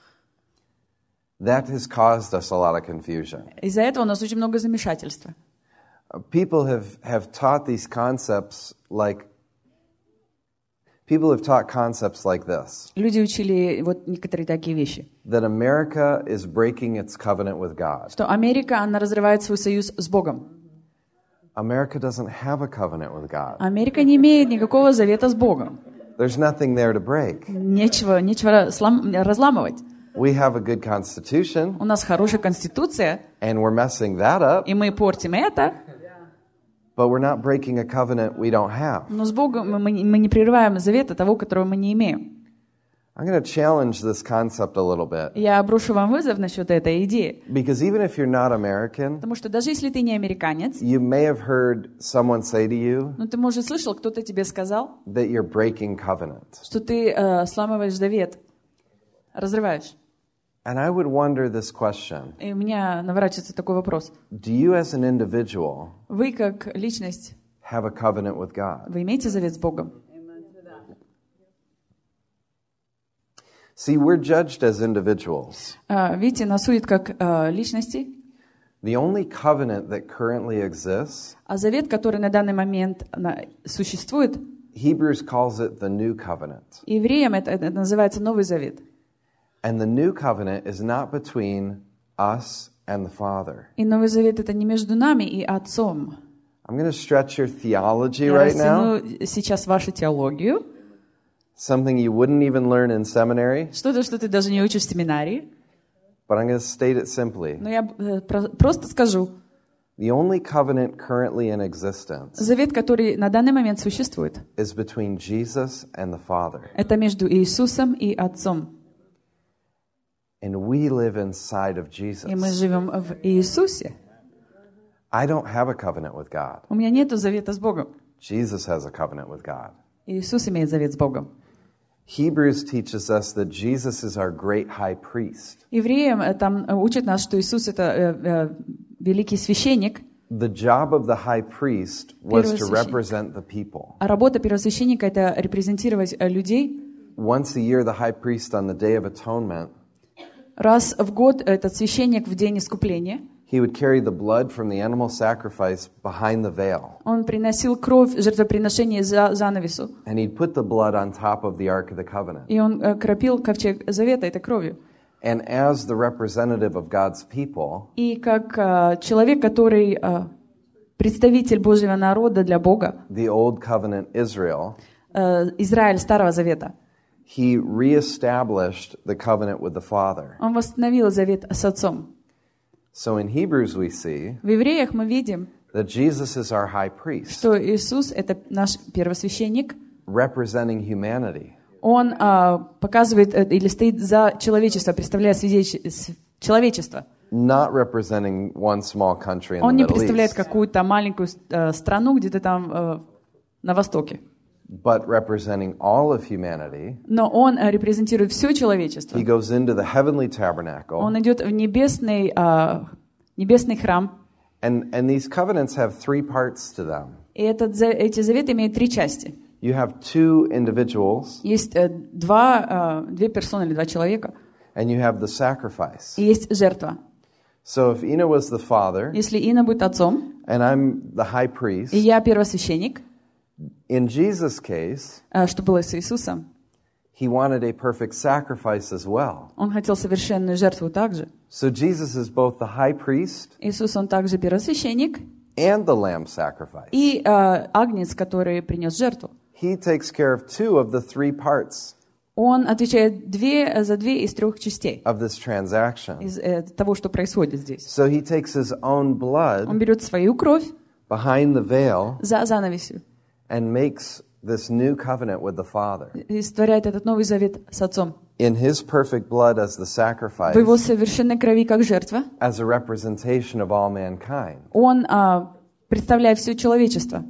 That has caused us a lot of confusion. Из-за этого у нас очень много замешательства. People have, have taught these concepts like people have taught concepts like this, Люди учили вот некоторые такие вещи, that America is breaking its covenant with God. что Америка, она разрывает свой союз с Богом. America doesn't have a covenant with God. Америка не имеет никакого завета с Богом. There's nothing there to break. Нечего, нечего слам- разламывать. We have a good constitution, У нас хорошая конституция, and we're messing that up, и мы портим это, but we're not breaking a covenant we don't have. но с Богом мы, мы не прерываем завета того, которого мы не имеем. I'm going to challenge this concept a little bit, Я брошу вам вызов насчет этой идеи, because even if you're not American, потому что даже если ты не американец, you may have heard someone say to you ну ты, может, слышал, кто-то тебе сказал, that you're breaking covenant. что ты э, сламываешь завет, разрываешь. And I would wonder this question. И у меня наворачивается такой вопрос. Do you as an individual Вы, как личность, have a covenant with God? вы имеете завет с Богом? See, we're judged as individuals. А, видите, нас судят как а, личности, The only covenant that currently exists, а завет, который на данный момент на- существует, Hebrews calls it the new covenant. евреям это, это называется Новый Завет. And the new covenant is not between us and the Father. И Новый Завет это не между нами и Отцом. I'm going to stretch your theology Я right now, растяну сейчас вашу теологию, something you wouldn't even learn in seminary, что-то, что ты даже не учишь в семинарии, but I'm going to state it simply. но я э, про- просто скажу. The only covenant currently in existence Завет, который на данный момент существует, is between Jesus and the Father. это между Иисусом и Отцом. And we live inside of И мы Jesus. живем в Иисусе. I don't have a covenant with God. У меня нет завета с Богом. Jesus has a covenant with God. Иисус имеет завет с Богом. Hebrews teaches us that Jesus is our great high priest. Евреям э, там э, учат нас, что Иисус это э, э, великий священник, The job of the high priest was to Первосвященник. represent the people. а работа первосвященника это репрезентировать э, людей. Once a year, the high priest on the Day of Atonement, Раз в год этот священник в день искупления, he would carry the blood from the animal sacrifice behind the veil. Он приносил кровь жертвоприношения за занавесу. And he'd put the blood on top of the Ark of the Covenant. И он э, кропил ковчег завета этой кровью. And as the representative of God's people, И как э, человек, который э, представитель Божьего народа для Бога, the Old Covenant Israel, э, Израиль Старого Завета, he reestablished the covenant with the Father. он восстановил завет с Отцом. So in Hebrews we see В Евреях мы видим, that Jesus is our high priest, что Иисус — это наш первосвященник. representing humanity. Он э, показывает э, или стоит за человечество, представляя свидетель- с- человечество. Not representing one small country in the Он не Middle представляет East, какую-то маленькую э, страну где-то там э, на Востоке. but representing all of humanity. Но он э, репрезентирует все человечество. He goes into the heavenly tabernacle, Он идет в небесный, э, небесный храм. and, and these covenants have three parts to them. И этот, за- эти заветы имеют три части. You have two individuals, Есть э, два, э, две персоны или два человека. and you have the sacrifice. И есть жертва. So if Ina was the father, Если Ина будет отцом, and I'm the high priest, и я первосвященник, in Jesus' case, э, что было с Иисусом, he wanted a perfect sacrifice as well. он хотел совершенную жертву также. So Jesus is both the high priest Иисус, он также первосвященник and the lamb sacrifice. и э, агнец, который принес жертву. He takes care of two of the three parts Он отвечает две, за две из трех частей of this transaction. из э, того, что происходит здесь. So he takes his own Он blood берет свою кровь behind the veil за занавесью and makes this new covenant with the Father. и створяет этот новый завет с Отцом. In his perfect blood as the sacrifice, В его совершенной крови как жертва as a representation of all mankind. он а, представляет все человечество.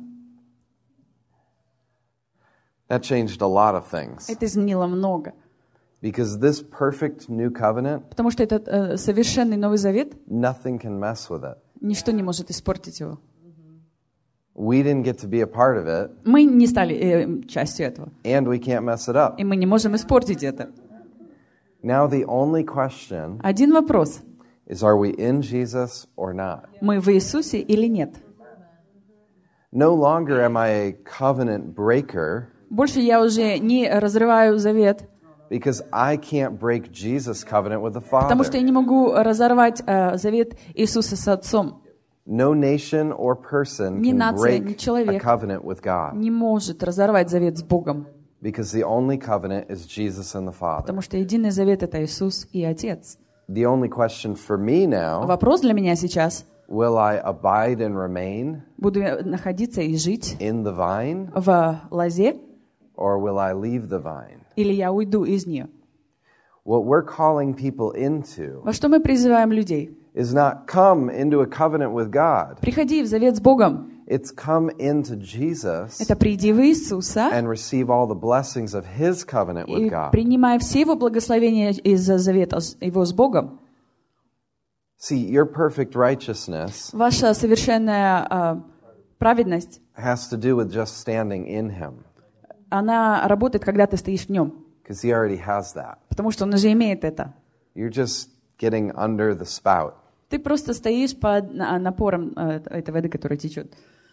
That changed a lot of things. Это изменило много. Because this perfect new covenant, Потому что этот э, совершенный Новый Завет, nothing can mess with it. ничто не может испортить его. We didn't get to be a part of it, Мы не стали э, частью этого. and we can't mess it up. И мы не можем испортить это. Now the only question Один вопрос. is, are we in Jesus or not? Мы в Иисусе или нет? No longer am I a covenant breaker Больше я уже не разрываю завет, because I can't break Jesus' covenant with the потому что я Father. не могу разорвать э, завет Иисуса с Отцом. No nation or person Ни can нация, ни break a человек covenant with God не может разорвать завет с Богом, because the only covenant is Jesus and the Father. потому что единый завет — это Иисус и Отец. The only question for me now, Вопрос для меня сейчас: will I abide and remain буду я находиться и жить in the vine, в лозе, or will I leave the vine? или я уйду из нее? What we're calling people into Во что мы призываем людей? is not come into a covenant with God. Приходи в завет с Богом. It's come into Jesus Это приди в Иисуса and receive all the blessings of His covenant with и God. принимай все Его благословения из завета с- Его с Богом. See, your perfect righteousness Ваша совершенная а, праведность, has to do with just standing in Him, она работает, когда ты стоишь в Нем, because He already has that. потому что Он уже имеет это. You're just getting under the spout. Ты просто стоишь под на- напором э, этой воды, которая течет.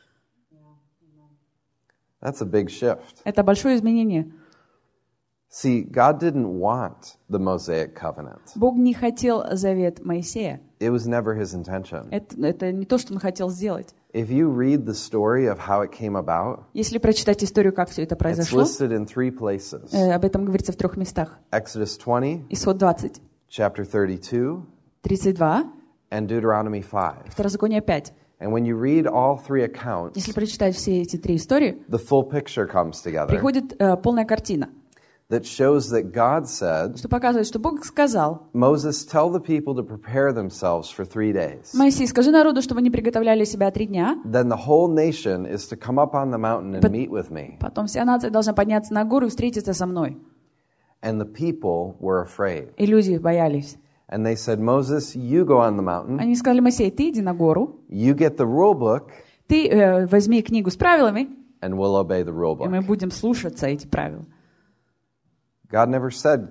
That's a big shift. Это большое изменение. See, God didn't want the Mosaic covenant. Бог не хотел завет Моисея. It was never His intention. Это, это не то, что Он хотел сделать. If you read the story of how it came about, Если прочитать историю, как все это it's произошло, listed in three places. э, об этом говорится в трех местах. Exodus twenty, Исход двадцать, chapter thirty-two, тридцать два, and Deuteronomy five. Второзаконие пять. And when you read all three accounts, Если прочитать все эти три истории, the full picture comes together приходит э, полная картина, that shows that God said, что показывает, что Бог сказал: Moses, tell the people to prepare themselves for three days. Моисей, скажи народу, чтобы они приготовляли себя три дня, Then the whole nation is to come up on the mountain and But- meet with me. потом вся нация должна подняться на гору и встретиться со мной. And the people were afraid. И люди боялись. And they said, Moses, you go on the mountain, Они сказали: Моисей, ты иди на гору, you get the rule book, ты э, возьми книгу с правилами, and we'll obey the rule и мы book. будем слушаться эти правила. God never said,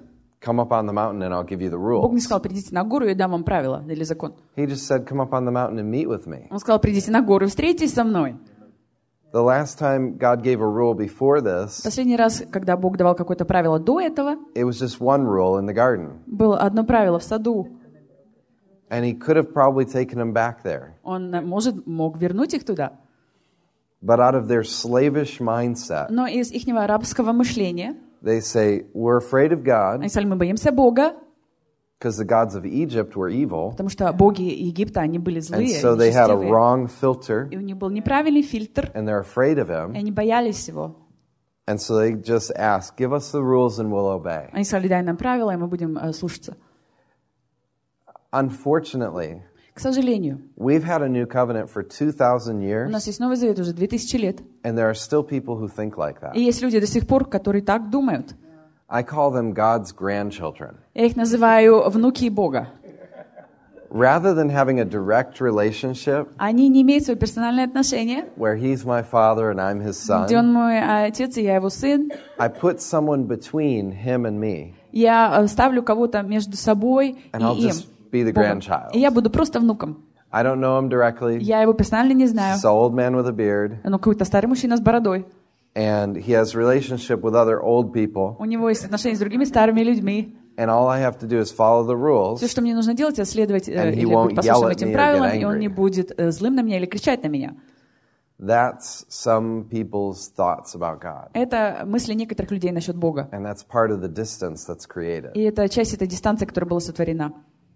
come up on the mountain and I'll give you the Бог не rules. сказал, придите на гору, и я дам вам правила или закон. He just said, come up on the mountain and meet with me. Он сказал, придите на гору и встретитесь со мной. The last time God gave a rule before this, Последний раз, когда Бог давал какое-то правило до этого, it was just one rule in the garden. было одно правило в саду. And he could have probably taken them back there. Он, может, мог вернуть их туда. But out of their slavish mindset, Но из их рабского мышления they say, we're afraid of God они сказали, мы боимся Бога, because the gods of Egypt were evil. потому что боги Египта, они были And злые, so they had a нечестивые. wrong filter И у них был неправильный фильтр, and they're afraid of и him. они боялись его. And so they just ask, give us the rules and we'll obey. Они сказали, дай нам правила, и мы будем э, слушаться. Unfortunately, К сожалению, we've had a new covenant for two thousand у нас years, есть Новый Завет уже две тысячи лет, and there are still people who think like that. и есть люди до сих пор, которые так думают. I call them God's grandchildren. Я их называю внуки Бога. Rather than having a direct relationship Они не имеют свое персональное отношение, where he's my father and I'm his где он son, мой отец, и я его сын. I put someone between him and me, Я э, ставлю кого-то между собой and I'll и им. just be the Богом. grandchild. И я буду просто внуком. I don't know him directly. Я его персонально не знаю. He's an old man with a beard, Ну, какой-то старый мужчина с бородой. and he has relationship with other old people, У него есть отношения с другими старыми людьми. and all I have to do is follow the rules, Все, что мне нужно делать, это следовать э, And he или won't быть послушным yell at этим me or правилам, get и он angry. не будет э, злым на меня или кричать на меня. That's some people's thoughts about God. Это мысли некоторых людей насчет Бога. And that's part of the distance that's created. И это часть этой дистанции, которая была сотворена.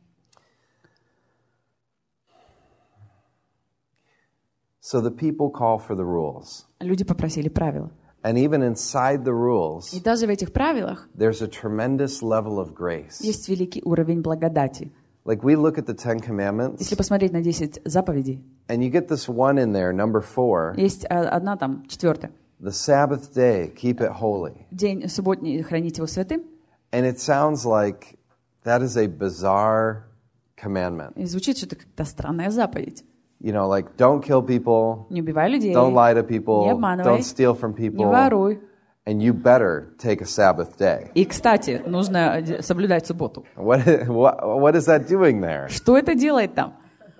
So the people call for the rules. Люди попросили правила. And even inside the rules, И даже в этих правилах there's a tremendous level of grace. есть великий уровень благодати. Like we look at the Ten Commandments, Если посмотреть на десять заповедей, and you get this one in there, number four, есть э, одна там, четвертая. the Sabbath day, keep it holy. День субботний, храните его святым. And it sounds like that is a bizarre commandment. И звучит, что это как-то странная заповедь. You know, like don't kill people, Не убивай людей, don't lie to не people, обманывай, don't steal from не people, воруй. and you better take a Sabbath day. И, кстати, нужно соблюдать субботу. What, what, what is that doing there? Что это делает там?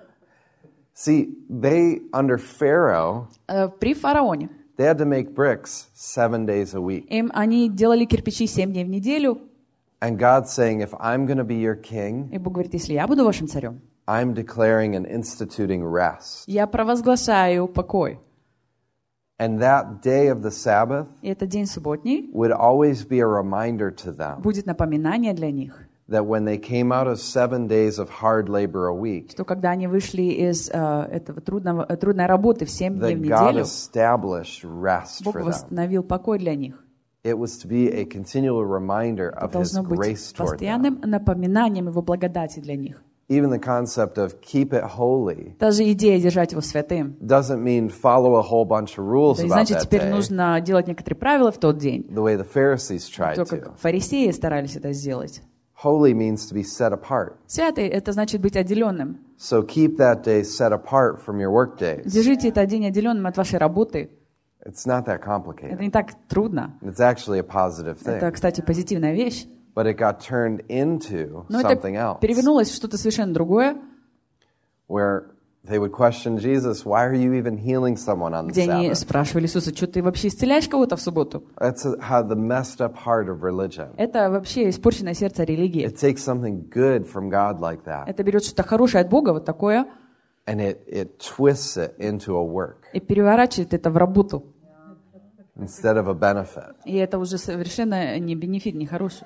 See, they, under Pharaoh, Э, При фараоне they had to make bricks seven days a week. им они делали кирпичи семь дней в неделю. And God's saying, if I'm going to be your king, И Бог говорит, если я буду вашим царем, I'm declaring and instituting rest. я провозглашаю покой. And that day of the Sabbath И этот день субботний would always be a reminder to them будет напоминание для них, that when they came out of seven days of hard labor a week, что когда они вышли из э, этого трудного, э, трудной работы в семь дней that в God неделю, established rest Бог for them. восстановил покой для них. It was to be a continual reminder Это of His должно быть grace toward them. постоянным напоминанием Его благодати для них. Even the concept of keep it holy Даже идея держать его святым. doesn't mean follow a whole bunch of rules Это не about значит, that теперь day, нужно делать некоторые правила в тот день. the way the Pharisees tried То, to. как фарисеи старались это сделать. Holy means to be set apart. Святый — это значит быть отделенным. So keep that day set apart from your work days. Держите этот день отделенным от вашей работы. It's not that Это complicated. не так трудно. It's actually a positive Это, thing. кстати, позитивная вещь. But it got turned into Но something это else, перевернулось в что-то совершенно другое, where they would question Jesus, why are you even healing someone on the где они Sabbath? спрашивали Иисуса, что ты вообще исцеляешь кого-то в субботу? That's how the messed up heart of religion. Это вообще испорченное сердце религии. It takes something good from God like that, Это берет что-то хорошее от Бога, вот такое, and it, it twists it into a work и переворачивает это в работу. instead of a benefit. И это уже совершенно не бенефит, не хороший.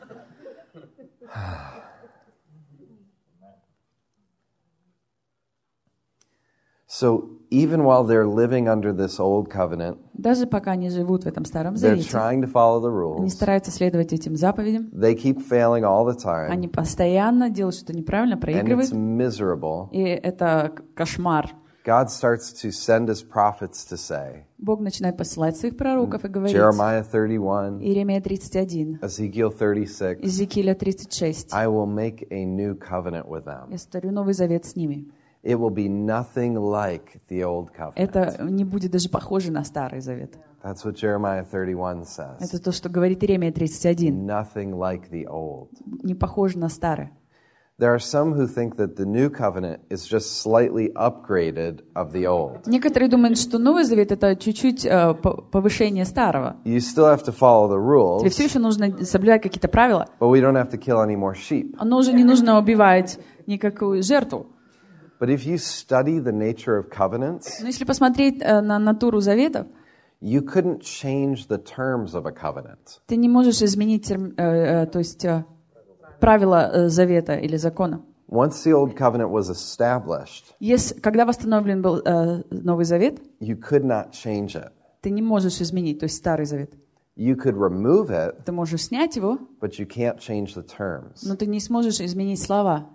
So even while they're living under this old covenant, Даже пока они живут в этом Старом they're Завете, trying to follow the они rules. стараются следовать этим заповедям, They keep failing all the time, они постоянно делают что-то неправильно, and it's проигрывают, miserable. и это к- кошмар. God starts to send his prophets to say, Бог начинает посылать своих пророков и говорить. Jeremiah thirty-one, Иеремия тридцать один, Ezekiel thirty-six, Иезекииля тридцать шесть. I will make a new covenant with them. Я сотворю Новый Завет с ними. It will be nothing like the old covenant. Это не будет даже похоже на Старый Завет. That's what Jeremiah thirty-one says. Это то, что говорит Иеремия тридцать один. Nothing like the old. Не похоже на старое. There are some who think that the new covenant is just slightly upgraded of the old. Некоторые думают, что Новый Завет — это чуть-чуть э, повышение старого. You still have to follow the rules, Тебе все еще нужно соблюдать какие-то правила, but we don't have to kill any more sheep. но уже не нужно убивать никакую жертву. But if you study the nature of covenants, Но если посмотреть э, на натуру заветов, you couldn't change the terms of a covenant. ты не можешь изменить терм- э, э, то есть, э, правила э, завета или закона. Once the old covenant was established, Если, когда восстановлен был э, Новый Завет, you could not change it. ты не можешь изменить, то есть Старый Завет. You could remove it, Ты можешь снять его, but you can't change the terms. но ты не сможешь изменить слова.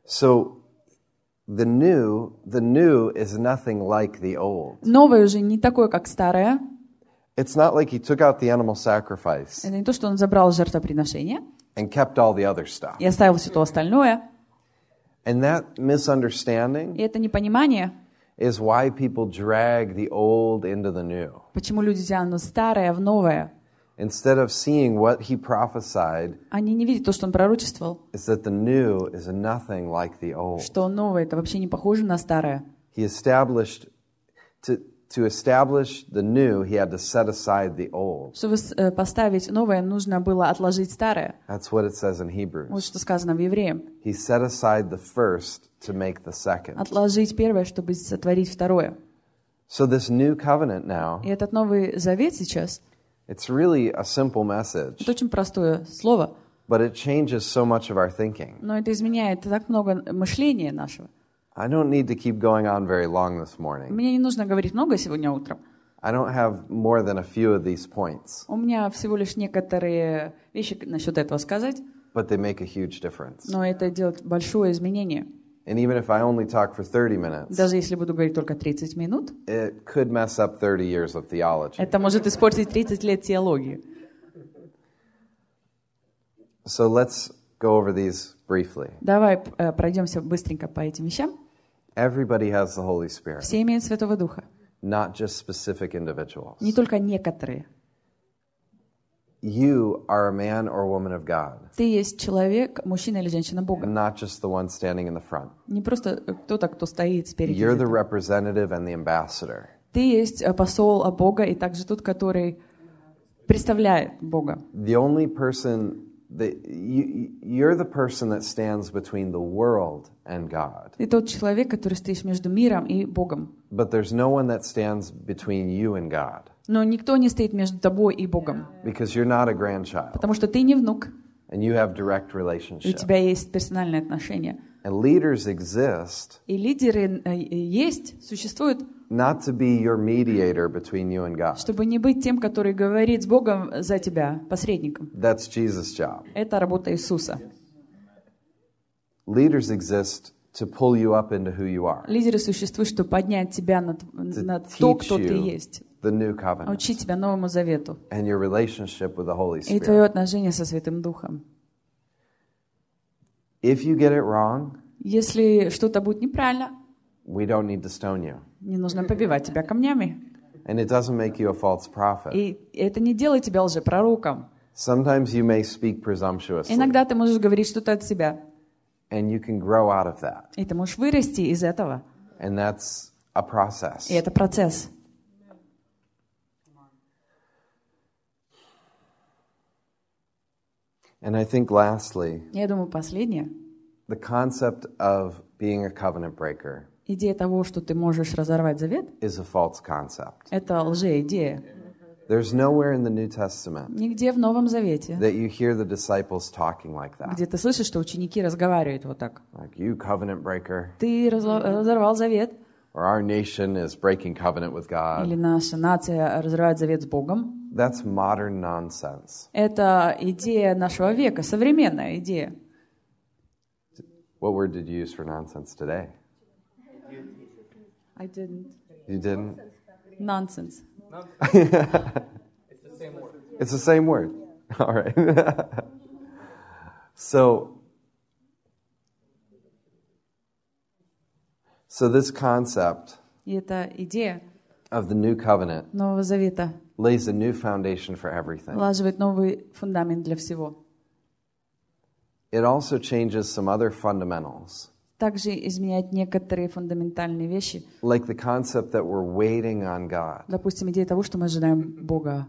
So the new, the new is nothing like the old. Новое уже не такое, как старое. It's not like he took out the animal sacrifice Это не то, что он забрал жертвоприношение and kept all the other stuff. и оставил все то остальное. And that misunderstanding И это непонимание, is why people drag the old into the new. почему люди тянут старое в новое. Instead of seeing what he prophesied, Они не видят то, что он пророчествовал, is that the new is nothing like the old. что новое — это вообще не похоже на старое. He established, to, to establish the new, he had to set aside the old. Чтобы э, поставить новое, нужно было отложить старое. That's what it says in Вот Hebrews. что сказано в Евреям. He set aside the first to make the second. Отложить первое, чтобы сотворить второе. So this new covenant now, И этот Новый Завет сейчас it's really a simple — message, это очень простое слово, but it changes so much of our thinking. но это изменяет так много мышления нашего. I don't need to keep going on very long this morning. Мне не нужно говорить много сегодня утром. I don't have more than a few of these points, У меня всего лишь некоторые вещи насчет этого сказать, but they make a huge difference. но это делает большое изменение. And even if I only talk for thirty minutes, Даже если буду говорить только тридцать минут, it could mess up thirty years of theology. это может испортить тридцать лет теологии. So let's go over these briefly. Давай э, пройдемся быстренько по этим вещам. Everybody has the Holy Spirit, Все имеют Святого Духа, not just specific individuals. не только некоторые. You are a man or woman of God, Ты есть человек, мужчина или женщина Бога. not just the one standing in the front. Не просто кто-то, кто стоит спереди. You're the representative and the ambassador. Ты есть э, посол Бога и также тот, который представляет Бога. The only person that you, you're the person that stands between the world and God. Ты тот человек, который стоишь между миром и Богом. But there's no one that stands between you and God, Но никто не стоит между тобой и Богом, because you're not a grandchild потому что ты не внук, and you have direct и у relationship. тебя есть персональные отношения. And leaders exist И лидеры э, есть, существуют, not to be your mediator between you and God. чтобы не быть тем, который говорит с Богом за тебя, посредником. That's Jesus' job. Это работа Иисуса. Leaders exist to pull you up into who you are, Лидеры существуют, чтобы поднять тебя на, на to то, teach кто ты you есть, the new covenant научить тебя Новому Завету and your relationship with the Holy и твое Spirit. отношение со Святым Духом. If you get it wrong, Если что-то будет неправильно, we don't need to stone you. не нужно побивать тебя камнями. And it doesn't make you a false prophet. И это не делает тебя лжепророком. Sometimes you may speak presumptuously, Иногда ты можешь говорить что-то от себя, and you can grow out of that. и ты можешь вырасти из этого. And that's a process. И это процесс. And I think lastly, Я думаю, последнее. the concept of being a covenant breaker Идея того, что ты можешь разорвать завет, is a false concept. это лжеидея. There's nowhere in the New Testament Нигде в Новом Завете, that you hear the disciples talking like that. где ты слышишь, что ученики разговаривают вот так. Like, you covenant breaker, Ты разло- разорвал завет, or our nation is breaking covenant with God. или наша нация разрывает завет с Богом. That's modern nonsense. Это идея нашего века, современная идея. What word did you use for nonsense today? I didn't. You didn't? Nonsense. It's the same word. All right. so, so this concept И эта идея of the new covenant Нового Завета lays a new foundation for everything. Влаживает новый фундамент для всего. It also changes some other fundamentals, Также изменяет некоторые фундаментальные вещи. like the concept that we're waiting on God. Допустим, идея того, что мы ожидаем Бога.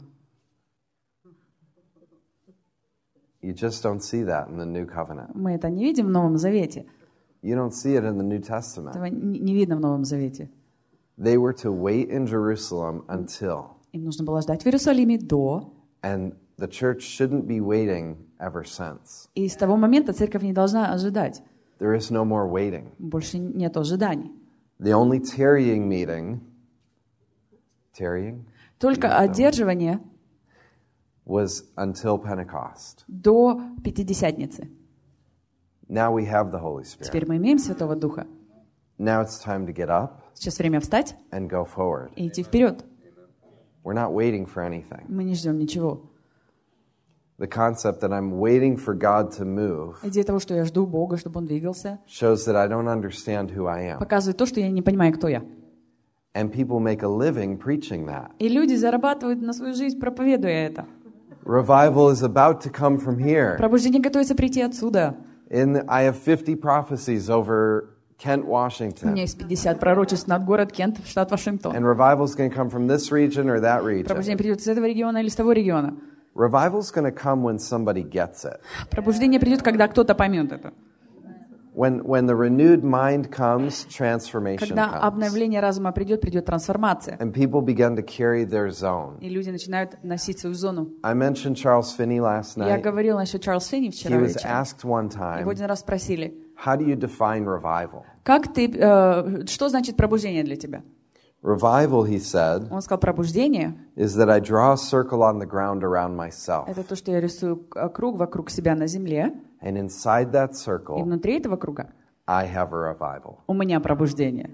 You just don't see that in the New Covenant. Мы это не видим в Новом Завете. You don't see it in the New Testament. Этого не не видно в Новом Завете. They were to wait in Jerusalem until, Им нужно было ждать в Иерусалиме до, and the church shouldn't be waiting ever since. и с того момента церковь не должна ожидать. There is no more waiting. Больше нет ожиданий. The only tarrying meeting, tarrying, Только одерживание was until Pentecost. до Пятидесятницы. Now we have the Holy Spirit. Теперь мы имеем Святого Духа. Now it's time to get up Сейчас время встать and go forward. и идти вперед. We're not waiting for anything. Мы не ждем ничего. The concept that I'm waiting for God to move Идея того, что я жду Бога, чтобы Он двигался, shows that I don't understand who I am. показывает то, что я не понимаю, кто я. And people make a living preaching that. И люди зарабатывают на свою жизнь, проповедуя это. Revival is about to come from here. Пробуждение готовится прийти отсюда. In, I have fifty prophecies over Kent, У меня Washington. есть пятьдесят пророчеств над город Кент, штат Вашингтон. And revival is going to come from this region or that region. Пробуждение придет из этого региона или с того региона. Revival is going to come when somebody gets it. Пробуждение придет, когда кто-то поймет это. When, when the renewed mind comes, transformation Когда comes. обновление разума придет, придет трансформация. And people begin to carry their zone. И люди начинают носить свою зону. I mentioned Charles Finney last Я night. говорила насчет Чарльз Финни He вчера was вечером. asked one Его time, один раз спросили, how do you define revival? как ты, э, что значит пробуждение для тебя? Revival, he said, Он сказал, пробуждение is that I draw a circle on the ground around myself. — это то, что я рисую к- круг вокруг себя на земле, And inside that и circle, внутри этого круга I have a revival. у меня пробуждение.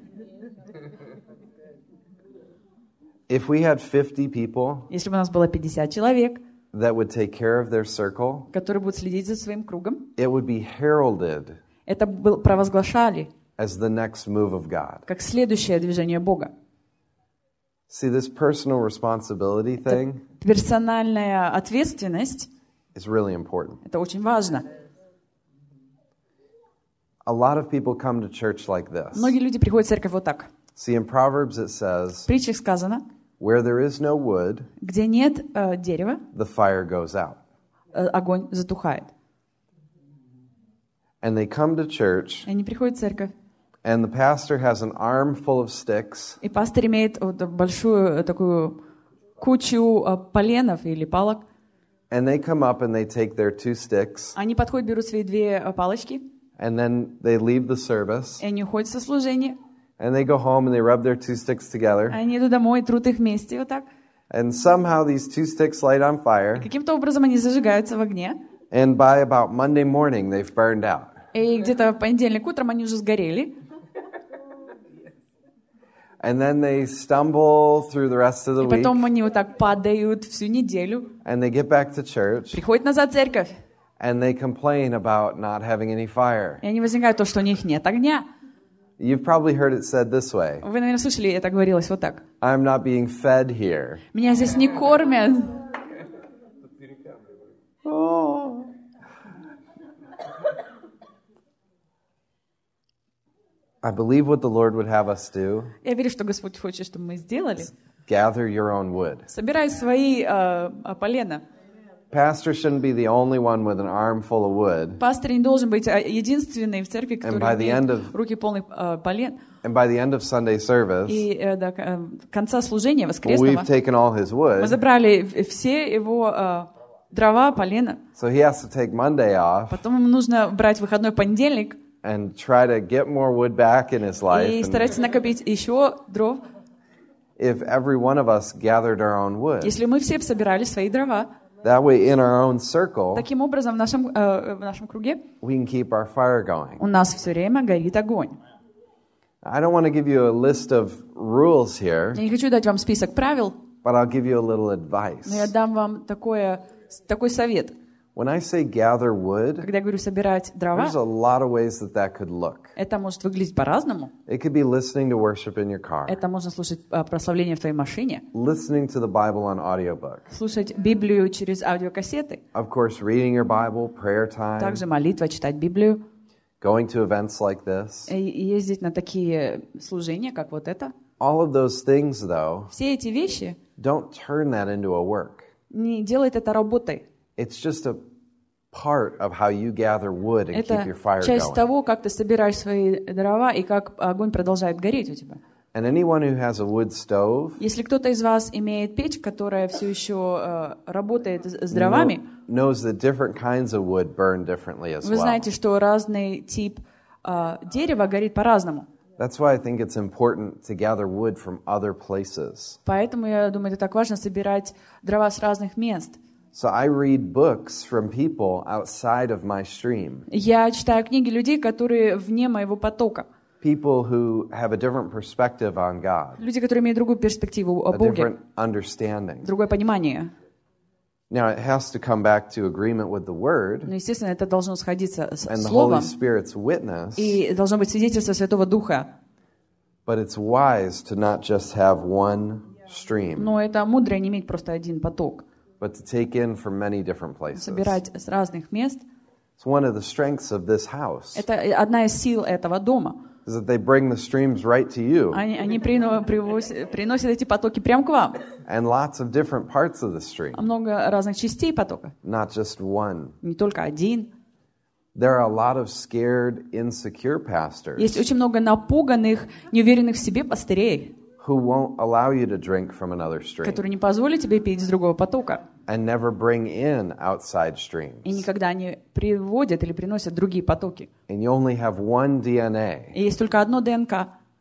If we had fifty people Если бы у нас было пятьдесят человек, that would take care of their circle, которые будут следить за своим кругом, it would be heralded это был, провозглашали as the next move of God. как следующее движение Бога. See, this personal responsibility thing Персональная ответственность is really important. — это очень важно. A lot of people come to church like this. Многие люди приходят в церковь вот так. See, in Proverbs it В says, притчах сказано, where there is no wood, где нет э, дерева, the fire goes out. э, огонь затухает. And they come to church, И они приходят в церковь, and the pastor has an arm full of sticks, и пастор имеет вот большую э, такую кучу э, поленов или палок. and they come up and they take their two sticks, Они подходят, берут свои две э, палочки, and then they leave the service, и они уходят со служения. and they go home and they rub their two sticks together, Они идут домой, трут их вместе вот так. and somehow these two sticks light on fire, Каким-то образом они зажигаются в огне. and by about Monday morning they've burned out. И где-то в понедельник утром они уже сгорели. And then they stumble through the rest of the И week, потом они вот так падают всю неделю. and they get back to church, Приходят назад в церковь. and they complain about not having any fire. И они возникают то, что у них нет огня. You've probably heard it said this way, Вы, наверное, слышали, это говорилось вот так. I'm not being fed here. Меня здесь не кормят. Oh. I believe what the Lord would have us do, Я верю, что Господь хочет, чтобы мы сделали. gather your own wood. Собирай свои э, э, полена. Pastor shouldn't be the only one with an arm full of wood. Пастор не должен быть э, единственный в церкви, by который the имеет end of- руки полные э, полен. And by the end of Sunday service, И э, до э, конца служения we've воскресного taken all his мы wood, забрали в- все его э, дрова, полена. so he has to take Monday off Потом ему нужно брать выходной понедельник and try to get more wood back in his life. и And стараться накопить еще дров. if every one of us gathered our own wood, Если мы все собирали свои дрова, that way in our own circle, таким образом в нашем, э, в нашем круге we can keep our fire going. у нас все время горит огонь. I don't want to give you a list of rules here, Я не хочу дать вам список правил, but I'll give you a little но я advice. дам вам такое, такой совет. When I say gather wood, Когда я говорю собирать дрова, there's a lot of ways that that could look. это может выглядеть по-разному. It could be listening to worship in your car, Это можно слушать а, прославление в твоей машине, listening to the Bible on audiobook, слушать Библию через аудиокассеты, of course, reading your Bible, prayer time, также молитва, читать Библию, going to events like this. и ездить на такие служения, как вот это. All of those things, though, Все эти вещи don't turn that into a work. не делают это работой. It's just a part of how you gather wood and keep your Это fire часть going. того, как ты собираешь свои дрова и как огонь продолжает гореть у тебя. And anyone who has a wood stove Если кто-то из вас имеет печь, которая все еще э, работает с с дровами, kno- knows that different kinds of wood burn differently as вы well. знаете, что разный тип э, дерева горит по-разному. That's why I think it's important to gather wood from other places. Поэтому, я думаю, это так важно собирать дрова с разных мест. So I read books from people outside of my stream, Я читаю книги людей, которые вне моего потока. people who have a different perspective on God, Люди, которые имеют другую перспективу о a Боге, different understanding. другое понимание. Now, it has to come back to agreement with the Word Но, естественно, это должно сходиться с and the Holy Словом, Spirit's witness, и должно быть свидетельство Святого Духа. but it's wise to not just have one stream, Но это мудро не иметь просто один поток. but to take in from many different places. Собирать с разных мест. It's one of the strengths of this house, Это одна из сил этого дома. is that they bring the streams right to you, Они, они прино- привозят- приносят эти потоки прямо к вам. and lots of different parts of the stream, Много разных частей потока, not just one. не только один. There are a lot of scared, insecure pastors Есть очень много напуганных, неуверенных в себе пастырей, who won't allow you to drink from another stream которые не позволят тебе пить с другого потока and never bring in outside streams. и никогда не приводят или приносят другие потоки. And you only have one D N A, И есть только одно ДНК.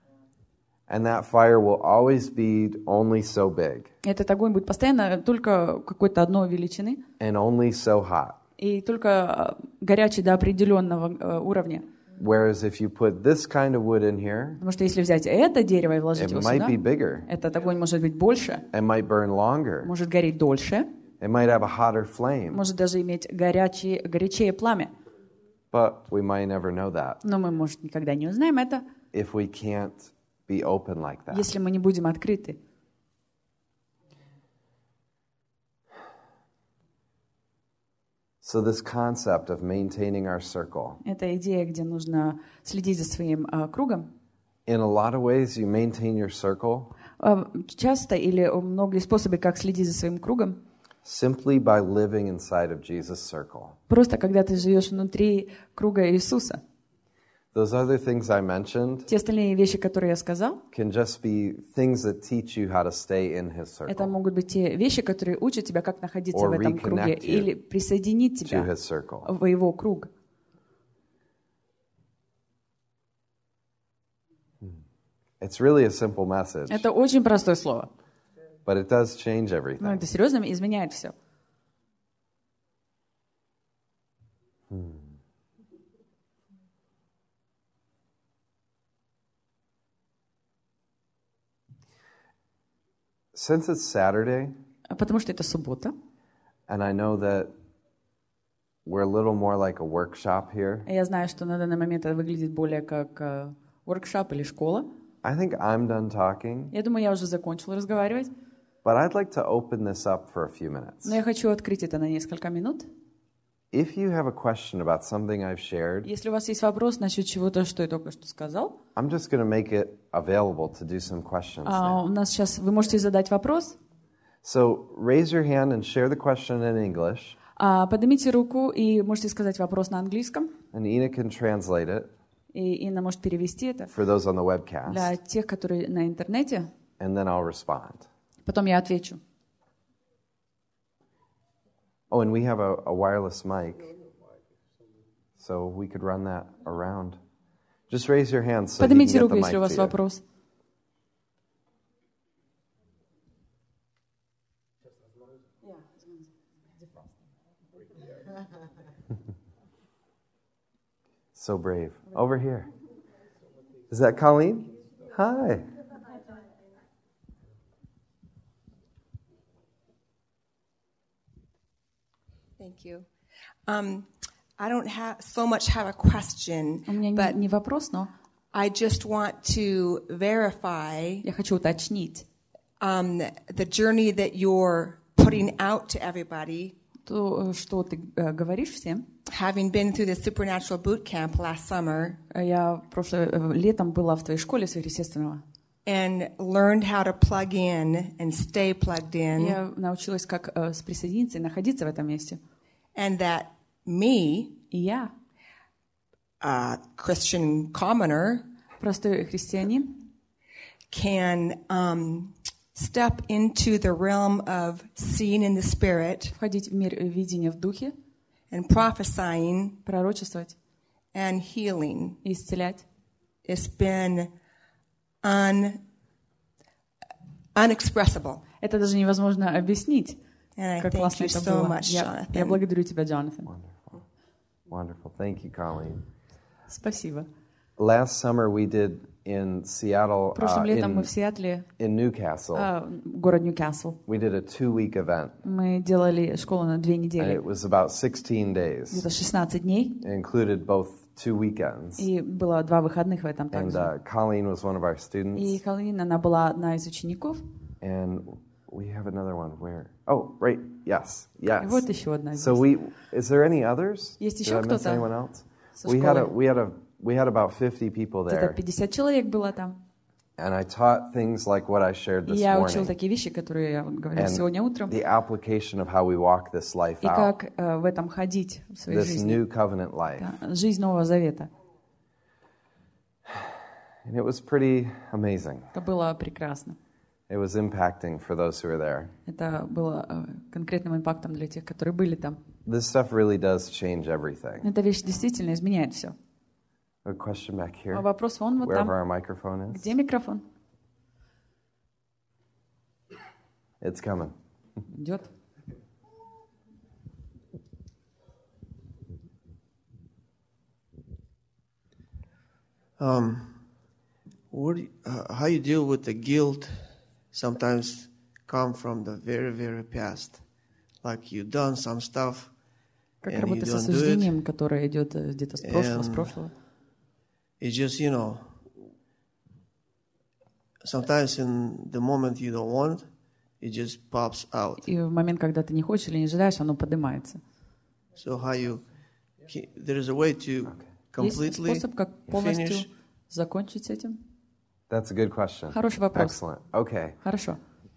and that fire will always be only so big Этот огонь будет постоянно только какой-то одной величины and only so hot. и только э, горячий до определенного э, уровня. Whereas if you put this kind of wood in here, Потому что если взять это дерево и вложить it его might сюда, be bigger, этот огонь может быть больше, it might burn longer, может гореть дольше, it might have a hotter flame, может даже иметь горячее, горячее пламя. but we might never know that Но мы, может, никогда не узнаем это, if we can't be open like that. если мы не будем открыты. So this concept of maintaining our circle, Это идея, где нужно следить за своим а, кругом. in a lot of ways you maintain your circle А, часто или многие способы, как следить за своим кругом, simply by living inside of Jesus' circle. просто когда ты живешь внутри круга Иисуса. Those other things I mentioned Те остальные вещи, которые я сказал, can just be things that teach you how to stay in His это circle, могут быть те вещи, которые учат тебя, как находиться Or в этом круге, reconnect you или присоединить to тебя His circle. в его круг. It's really a simple message, Это очень простое слово, but it does change но everything. это серьезно изменяет все. Since it's Saturday, Потому что это суббота. and I know that we're a little more like a workshop here, Я знаю, что на данный момент это выглядит более как э, workshop или школа. I think I'm done talking, Я думаю, я уже закончила разговаривать, but I'd like to open this up for a few minutes. но я хочу открыть это на несколько минут. If you have a question about something I've shared, Если у вас есть вопрос насчет чего-то, что я только что сказал, I'm just going to make it available to do some questions а, now. у нас сейчас вы можете задать вопрос. So raise your hand and share the question in English, А, поднимите руку и можете сказать вопрос на английском, and Ina can translate it и Инна может перевести это for those on the для webcast, тех, которые на интернете. and then I'll respond. Потом я отвечу. Oh, and we have a, a wireless mic, so we could run that around. Just raise your hand so he can Поднимите get руку, the если у mic вас to you. вопрос. So brave. Over here. Is that Colleen? Hi. Thank you. Um, I don't have so much have a question, У меня but не, не вопрос, но I just want to verify я хочу уточнить um, the journey that you're putting out to everybody. то, что ты э, говоришь всем. Having been through the supernatural boot camp last summer Я прошлым э, летом была в твоей школе сверхъестественного. and learned how to plug in and stay plugged in, Я научилась, как э, присоединиться и находиться в этом месте. and that me, И я, a Christian commoner, простой христианин, can um, step into the realm of seeing in the spirit входить в мир видения в духе, and prophesying пророчествовать and healing. и исцелять. It's been un, unexpressible. Это даже невозможно объяснить, And I как thank классно you это so было. much, Я, я Jonathan. благодарю тебя, Джонатан. Wonderful. Wonderful. Thank you, Colleen. Спасибо. Last summer we did in Seattle, uh, Прошлым летом мы in, в Сиэтле, in Newcastle. а, город Ньюкасл, We did a two-week event. мы делали школу на две And недели, it was about sixteen days. где-то шестнадцать дней, It included both two weekends. и было два выходных в этом And также. uh, Colleen was one of our И students. Колин, она была одна из учеников, And we have another one. Where? Oh, right. Yes. и Yes. вот еще одна So здесь. we is there any others? Есть Did еще I miss кто-то anyone else? со We had a школы? we had a we had about fifty people Где-то there, пятьдесят человек было там. and I taught things like what I shared И this я учил morning, такие вещи, которые я говорил and сегодня утром, the application of how we walk this life и out, как э, в этом ходить в своей this жизни. new covenant life, Да, жизнь Нового Завета. and it was pretty amazing. Это было прекрасно. It was impacting for those who were there. Это было э, конкретным импактом для тех, которые были там. This stuff really does change everything. Эта вещь действительно изменяет все. A question back here, А вопрос вон вот wherever там. our microphone is. Где микрофон? It's coming. Идет. Um, what do you, uh, how you deal with the guilt sometimes come from the very, very past. Like you done some stuff, Как and you работа с don't do it. осуждением, которое идет э, где-то с прошлого, с And- прошлого. It's just, you know, sometimes in the moment you don't want, it just pops out. И в момент, когда ты не хочешь или не желаешь, оно поднимается. So how you, ke- there is a way to Есть completely способ, как полностью finish. закончить с этим? That's a good question. Хороший вопрос. Excellent. Okay. Хорошо.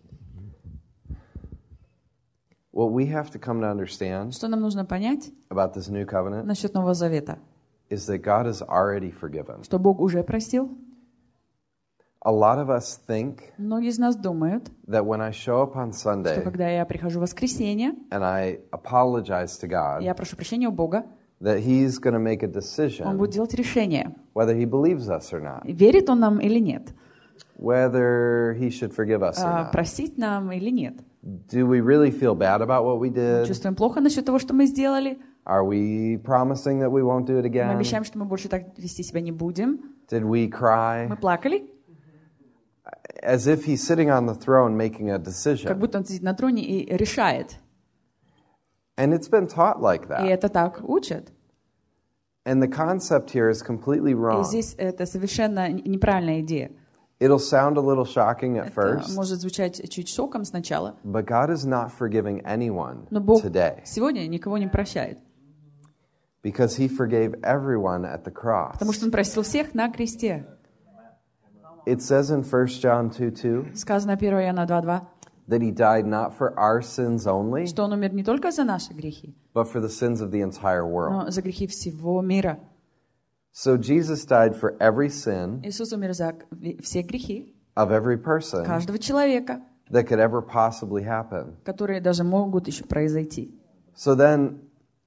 What we have to come to understand Что нам нужно понять about this new covenant насчет Нового Завета? is that God is already forgiven. Что Бог уже простил. A lot of us think Многие из нас думают, that when I show up on что Sunday когда я прихожу в воскресенье, and I apologize to God, я прошу прощения у Бога, that He's going to make a Он decision будет делать решение, whether He believes us or not, верит Он нам или нет, whether He should forgive us or а, not. простить нам или нет. Do we really feel bad about what we did? Чувствуем плохо насчет того, что мы сделали. Are we promising that we won't do it Мы again? обещаем, что мы больше так вести себя не будем. Did we cry? Мы плакали, As if He's sitting on the throne making a как decision. будто Он сидит на троне и решает. And it's been taught like И that. это так учат. And the concept here is completely И wrong. здесь это совершенно неправильная идея. It'll sound a little shocking at Это first, может звучать чуть шоком сначала, but God is not forgiving anyone но Бог today сегодня никого не прощает, because He forgave everyone at the cross. потому что Он простил всех на кресте. It says in First John two two Сказано первое Иоанна два два, that He died not for our sins only, что Он умер не только за наши грехи, but for the sins of the entire world. но за грехи всего мира. So Jesus died for every sin Иисус умер за все грехи of every person каждого человека, that could ever possibly happen. которые даже могут еще произойти. So then,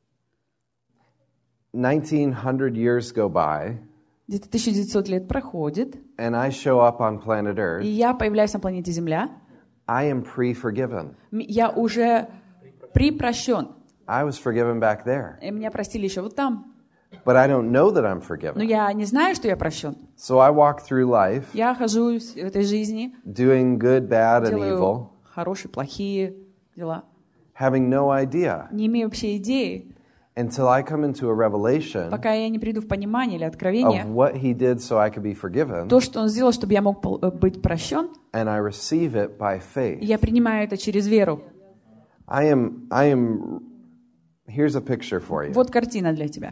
nineteen hundred years go by, Где-то тысяча девятьсот лет проходит, and I show up on planet и Earth. я появляюсь на планете Земля. I am pre-forgiven. М- Я уже припрощен. I was forgiven back there, И меня простили еще вот там. but I don't know that I'm Но forgiven. я не знаю, что я прощен. So I walk through life Я хожу в этой жизни, doing good, bad, and делаю evil, хорошие, плохие дела. having no idea Не имею вообще идеи, until I come into a revelation пока я не приду в понимание или откровение, of what he did so I could be forgiven, то, что Он сделал, чтобы я мог пол- быть прощен, and I receive it by faith. я принимаю это через веру. I am, I am, here's a picture for you. Вот картина для тебя.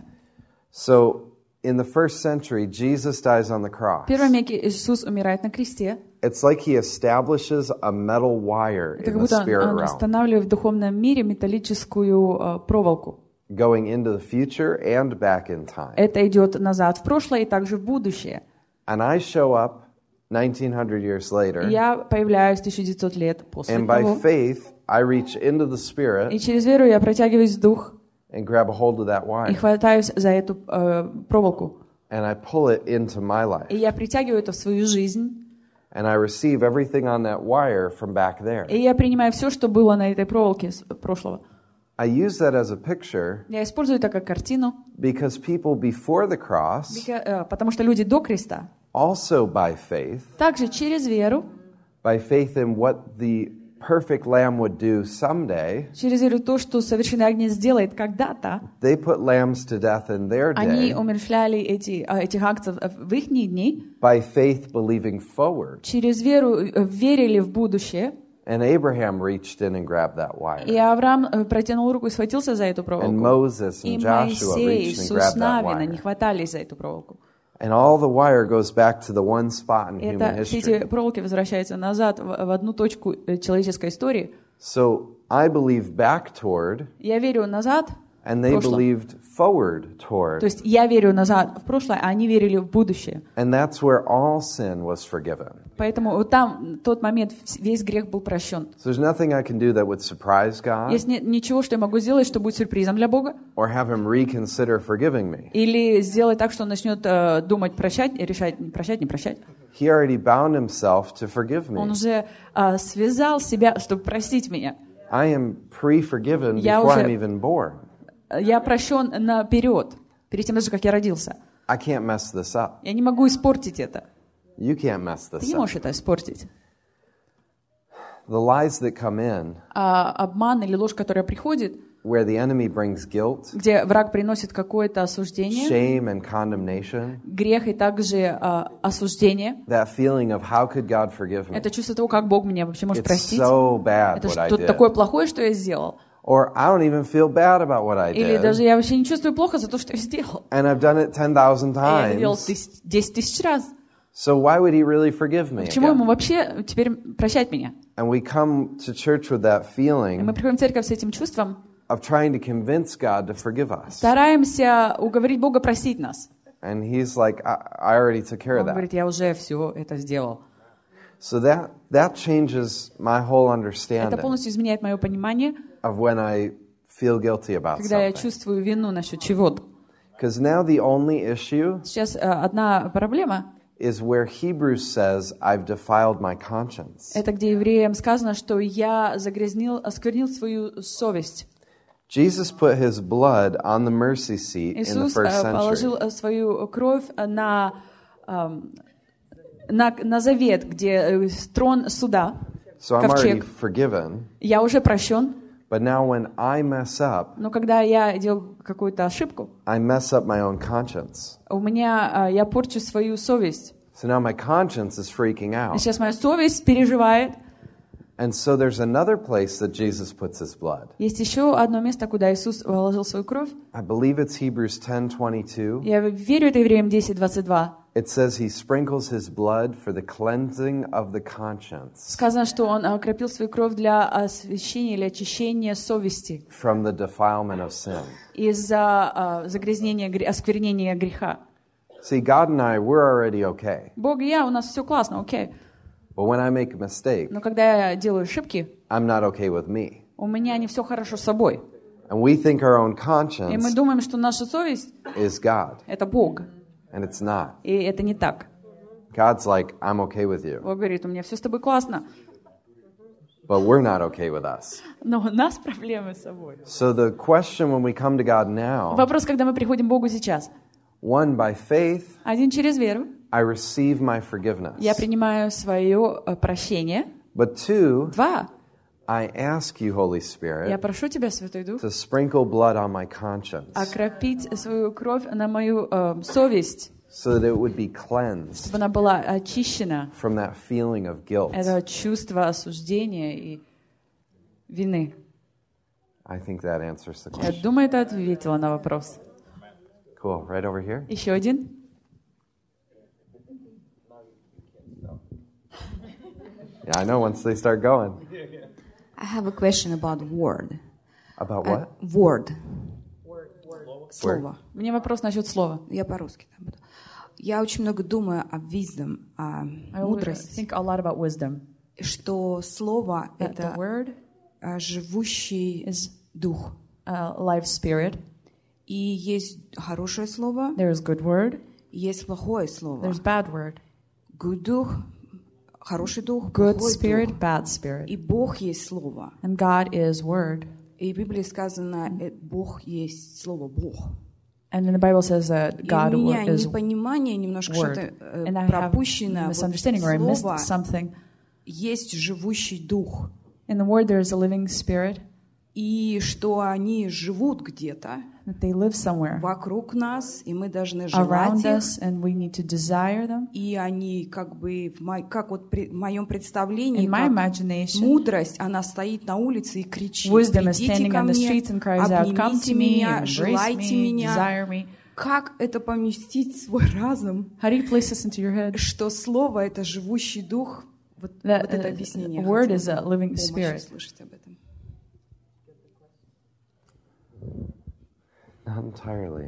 So, in the first century, Jesus dies on the В cross. первом веке Иисус умирает на кресте. It's like he establishes a metal wire Это in как the будто spirit Он realm, устанавливает в духовном мире металлическую э, проволоку. going into the future and back in time. Это идет назад в прошлое и также в будущее. And I show up nineteen hundred years later, Я появляюсь тысяча девятьсот лет после and by того. faith, I reach into the И spirit через веру я протягиваюсь в дух and grab a hold of that и wire, хватаюсь за эту э, проволоку. and I pull it into my life, И я притягиваю это в свою жизнь. and I receive everything on that wire from back there. И я принимаю все, что было на этой проволоке с прошлого. I use that as a picture Я использую это как картину, because people before the cross, бека- э, потому что люди до креста also by faith, также через веру, by faith in what the perfect lamb would do someday, через веру в то, что совершенный агнец сделает когда-то, they put lambs to death in their они day умерщвляли эти, э, этих агнцев в их дни, by faith believing forward. через веру э, верили в будущее. And Abraham reached in and grabbed that wire. И Авраам э, протянул руку и схватился за эту And проволоку. Moses И and Joshua Моисей, reached and Иисус grabbed that Навина не wire. хватались за эту проволоку. And all the wire goes back to the one spot in И human это, все эти history. проволоки возвращаются назад в, в одну точку э, человеческой истории. So I believe back toward, Я верю назад, and в they прошлое. believed forward То toward. есть я верю назад в прошлое, а они верили в будущее. And that's where all sin was forgiven. Поэтому вот там, в тот момент, весь грех был прощен. So there's nothing I can do that would surprise God Есть не- ничего, что я могу сделать, что будет сюрпризом для Бога. or have Him reconsider forgiving me. Или сделать так, что он начнет э, думать, прощать, решать, не прощать, не прощать. He already bound Himself to forgive Он me. уже э, связал себя, чтобы простить меня. I am pre-forgiven Я before уже- I'm even born. Я прощен наперед, перед тем даже, как я родился. I can't mess this up. Я не могу испортить это. You can't mess Ты this не up. можешь это испортить. The lies that come in, А обман или ложь, которая приходит, where the enemy brings guilt, где враг приносит какое-то осуждение, shame, and condemnation, грех и также а, осуждение, that feeling of how could God forgive me? это чувство того, как Бог меня вообще может It's простить. so bad Это what I что-то did. такое плохое, что я сделал. Or I don't even feel bad about what I Или даже did. я вообще не чувствую плохо за то, что я сделал. And I've done it ten thousand Я это делал times. тыс- десять тысяч раз. So why would he really forgive me Почему ему again? вообще теперь прощать меня? And we come to church with that И мы feeling приходим в церковь с этим чувством, of trying to convince God to forgive us. стараемся уговорить Бога простить нас. And he's like, I, I already took care of Он that. говорит, я уже все это сделал. So that, that changes my whole Это understanding полностью изменяет мое понимание, of when I feel guilty about когда я something. чувствую вину насчет чего-то. Because now the only issue Сейчас э, одна проблема, is where Hebrews says, I've defiled my conscience. это где евреям сказано, что я загрязнил, осквернил свою совесть. Jesus put his blood on the mercy seat in the Иисус first э, century. положил э, свою кровь на, эм, на, на завет, где э, трон суда, So I'm already ковчег. forgiven. Я уже прощен, But now when I mess up, но когда я делал какую-то ошибку, I mess up my own conscience. у меня, э, я порчу свою совесть. So now my conscience is freaking И out. сейчас моя совесть переживает. And so there's another place that Jesus puts his blood. Есть еще одно место, куда Иисус положил свою кровь. I believe it's Hebrews ten twenty-two. Я верю, это Евреям десять двадцать два. It says he sprinkles his blood for the cleansing of the conscience Сказано, что Он окропил свою кровь для освящения или очищения совести from the defilement of sin. из-за а, загрязнения, гре- осквернения греха. See, God and I, we're already okay. Бог и я, у нас все классно, окей. But when I make a mistake, Но когда я делаю ошибки, I'm not okay with me. у меня не все хорошо с собой. And we think our own И мы conscience думаем, что наша совесть is God. — это Бог. And it's not. И это не так. God's like, I'm okay with you. Бог говорит, у меня все с тобой классно. But we're not okay with us. Но у нас проблемы с собой. So the question when we come to God now, Вопрос, когда мы приходим к Богу сейчас. one, by faith, Один, через веру. I receive my forgiveness. Я принимаю свое э, прощение. But two, Два. I ask you, Holy Spirit, Я прошу Тебя, Святой Дух, to sprinkle blood on my conscience окропить свою кровь на мою э, совесть, so that it would be cleansed чтобы она была очищена from that feeling of guilt. это чувство осуждения и вины. I think that answers the Я question. думаю, это ответило на вопрос. Cool. Right over here. Еще один. Yeah, I know once they start going. I have a question about word. About Uh, what? word. Слово. Мне вопрос насчет слова. Я по-русски там буду. Я очень много думаю о wisdom, о I always мудрости, think a lot about wisdom. что слово — That the это word а, живущий is дух. a life spirit. И есть хорошее слово, There is good word. и есть плохое слово. There's bad word. Good дух, хороший дух, Good плохой spirit, дух. bad spirit. И Бог есть слово. And God is word. И в Библии сказано, э, Бог есть слово Бог. And then the Bible says that И God у меня is непонимание немножко word. что-то э, And I have пропущено. misunderstanding or I Вот missed слово something. есть живущий дух. In the word there is a living spirit. И что они живут где-то That they live somewhere вокруг нас, и мы должны желать around их. us and we need to desire them. И они как бы, в мо- как вот при- в моем представлении, In my как imagination, мудрость, она стоит на улице и кричит: wisdom is «Придите standing ко on the мне, streets and cries out, come обнимите to me, меня, embrace желайте me, меня». desire me. Как это поместить в свой разум, How do you place this into your head? что слово — это живущий дух? Вот, That, вот это uh, объяснение. word хотела is a бы living помощь spirit. услышать об этом. Not entirely.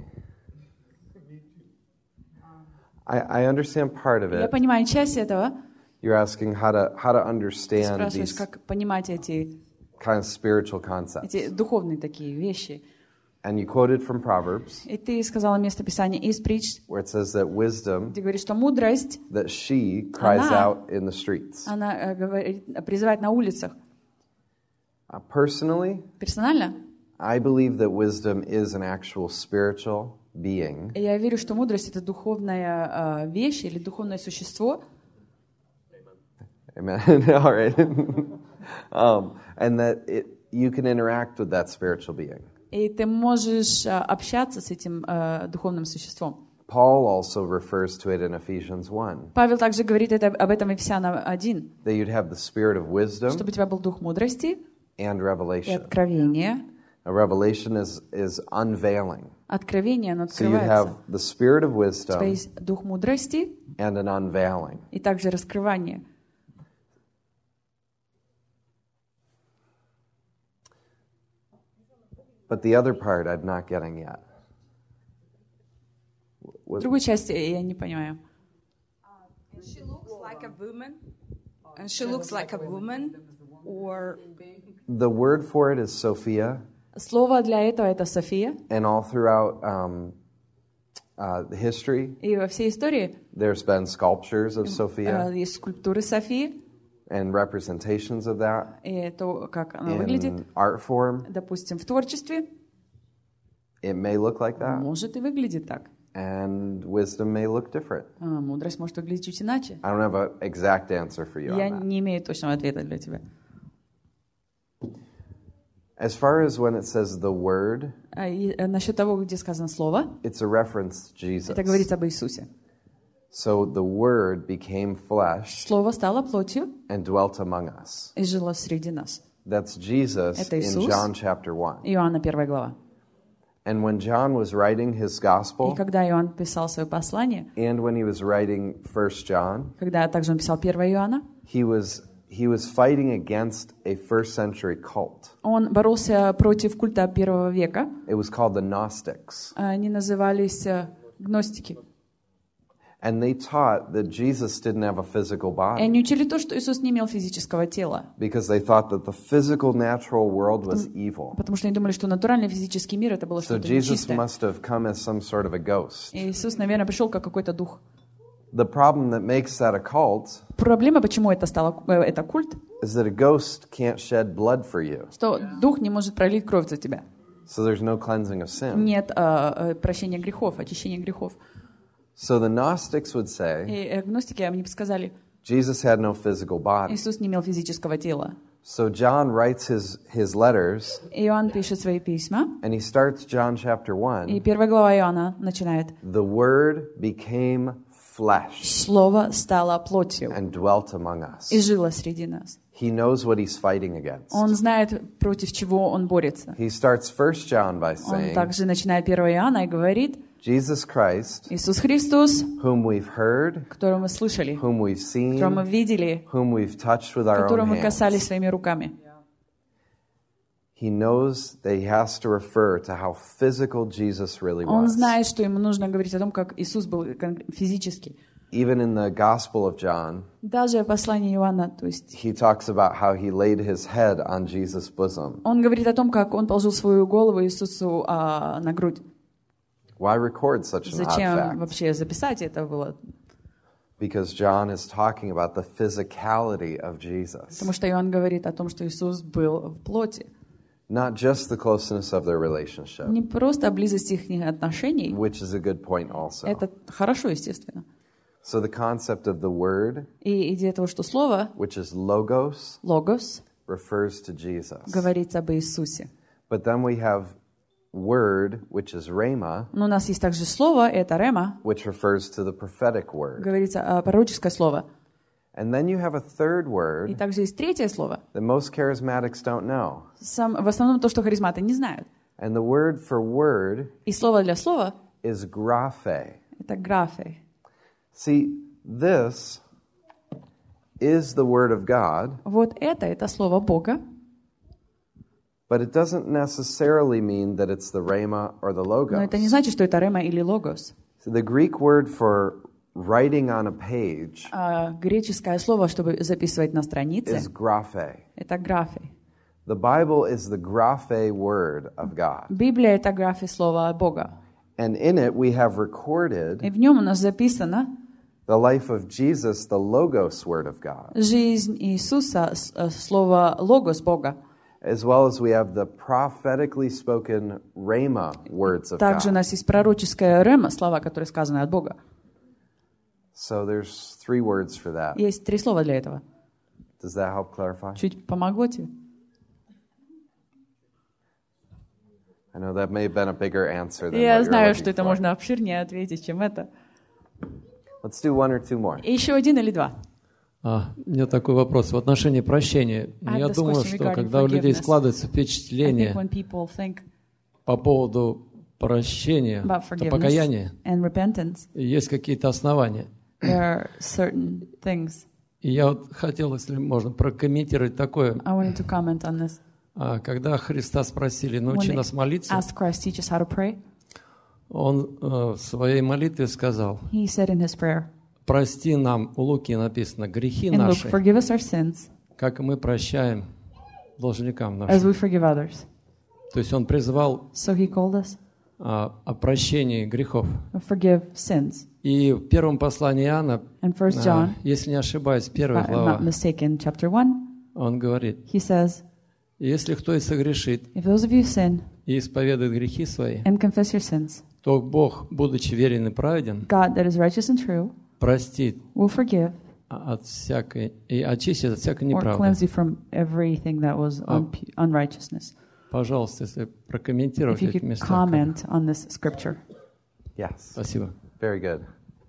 I, I understand part of Я it. понимаю часть этого. You're asking how to how to Ты understand спрашиваешь, these как понимать эти, kind of spiritual concepts. эти духовные такие вещи. And you quoted from Proverbs, И ты сказала место Писания из притч, where it says that wisdom, где говорит, что мудрость, that she cries Она- out in the streets. она э, говорит, призывает на улицах. Uh, personally, Персонально, I believe that wisdom is an actual spiritual being, я верю, что мудрость — это духовная э, вещь или духовное существо, amen. All right, um, and that it you can interact with that spiritual being. и ты можешь э, общаться с этим э, духовным существом. Paul also refers to it in Ephesians one, Павел также говорит это, об этом в Ефесянам один, that you'd have the spirit of wisdom чтобы у тебя был дух мудрости and и revelation. откровения. A revelation is is unveiling. Откровение, оно So you открывается. have the spirit of У тебя wisdom есть дух мудрости and an unveiling. и также раскрывание. But the other part I'm not getting yet. What- Другую часть я не понимаю. And she looks like a woman. And she looks like a woman, or The word for it is Sophia, Слово для этого — это София. and all throughout um, uh, history, И во всей истории there's been sculptures of э, Sophia есть скульптуры Софии, and representations of that и то, как она выглядит. in art form. Допустим, в творчестве It may look like that, может и выглядит так. and wisdom may look different. А мудрость может выглядеть чуть иначе. I don't have an exact answer for you Я on that. не имею точного ответа для тебя. As far as when it says the word, А и, э, насчет того, где сказано слово, it's a reference to Jesus. это говорится об Иисусе. So the word became flesh Слово стало плотью and dwelt among us. и жило среди нас. That's Jesus Это in Иисус. John chapter one. Иоанна первая глава. And when John was writing his И gospel, когда Иоанн писал свое послание, and when he was writing First John, когда также он писал первое Иоанна, he was he was fighting against a first century cult. он боролся против культа первого века. It was called the Gnostics. Они назывались э, гностики. And they taught that Jesus didn't have a physical И body они учили то, что Иисус не имел физического тела. because they thought that the physical natural world was evil. Потому что они думали, что натуральный физический мир — это было So что-то Jesus нечистое. must have come as some sort of a ghost. И Иисус, наверное, пришел как какой-то дух. The problem that makes that a cult Проблема, почему это стало э, это культ, is that a ghost can't shed blood for you. что дух не может пролить кровь за тебя. So there's no cleansing of sin. Нет э, э, прощения грехов, очищения грехов. So the Gnostics would say И э, гностики, они бы сказали, Jesus had no physical body. Иисус не имел физического тела. So John writes his, his letters, Иоанн пишет свои письма, and he starts John chapter и one. первая глава Иоанна начинает: The Word became flesh «Слово стало плотью and dwelt among us. и жило среди нас». He knows what he's fighting against. Он знает, против чего он борется. He starts First John by Он saying, также начинает первое Иоанна и говорит: Jesus Christ, Иисус Христос, whom we've heard, которого мы слышали, whom we've которого мы seen, видели, whom we've touched with our которого own мы касались hands. своими руками. He knows that he has to refer to how physical Jesus really Он was. знает, что ему нужно говорить о том, как Иисус был кон- физически. Even in the Gospel of John, Даже послание Иоанна, то есть he talks about how he laid his head on Jesus' bosom. он говорит о том, как он положил свою голову Иисусу а, на грудь. Why record such an odd Зачем fact? вообще записать это было? Because John is talking about the physicality of Jesus, Потому что Иоанн говорит о том, что Иисус был в плоти. not just the closeness of their relationship, Не просто о близости их отношений. which is a good point also. Это хорошо, естественно. So the concept of the Word, И идея того, что слово, which is logos, логос, refers to Jesus. говорит об Иисусе. But then we have Word, which is rhema, Но у нас есть также слово, это рема, which refers to the prophetic word. говорится о пророческое слово. And then you have a third И word также есть третье слово. that most charismatics don't know. Сам, в основном то, что харизматы не знают. And the word for word И слово для слова is graphe. — это графе. See, this is the word of God, Вот это, это слово Бога, but it doesn't necessarily mean that it's the rhema or the но это не logos. значит, что это рема или логос. So the Greek word for writing on a page А греческое слово, чтобы записывать на странице, is graphe. это графе. The Bible is the graphe word of God. Библия — это графе слова Бога. And in it we have И recorded в нем у нас записано the life of Jesus, the logos word of God, жизнь Иисуса, с- э, слово логос Бога. as well as we have the prophetically spoken rhema words of Также у God. нас есть пророческая рема, слова, которые сказаны от Бога. So there's three words for that. Есть три слова для этого. Does that help clarify? Чуть помогло тебе? I know that may have been a bigger answer than Я what you're знаю, looking что это for. можно обширнее ответить, чем это. Let's do one or two more. И еще один или два. А, у меня такой вопрос в отношении прощения. I have Я this думаю, question что regarding когда у людей forgiveness. складывается I think впечатление when people think по поводу прощения, about то forgiveness покаяния, and repentance, есть какие-то основания. there are certain things. И я вот хотел, если можно, прокомментировать такое. I wanted to comment on this. А, Когда Христа спросили, научи When they нас молиться, asked Christ, teach us how to pray, Он э, в своей молитве сказал, he said in his prayer, прости нам, у Луки написано, грехи in Luke, наши, forgive us our sins как и мы прощаем должникам as нашим. we forgive others. То есть Он призвал So he called us а, о прощении грехов. to forgive sins. И в первом послании Иоанна, In First а, John, если не ошибаюсь, if первая I'm not глава, mistaken, chapter one, он говорит, he says, если кто и согрешит, if those of you sin и исповедует грехи свои, and confess your sins, то Бог, будучи верен и праведен, God that is righteous and true простит will forgive от всякой, и очистит от всякой or неправды. cleanse you from everything that was unpu- unrighteousness. Пожалуйста, если If прокомментировать you эти could места. comment on this scripture. Yes. Спасибо. Very good.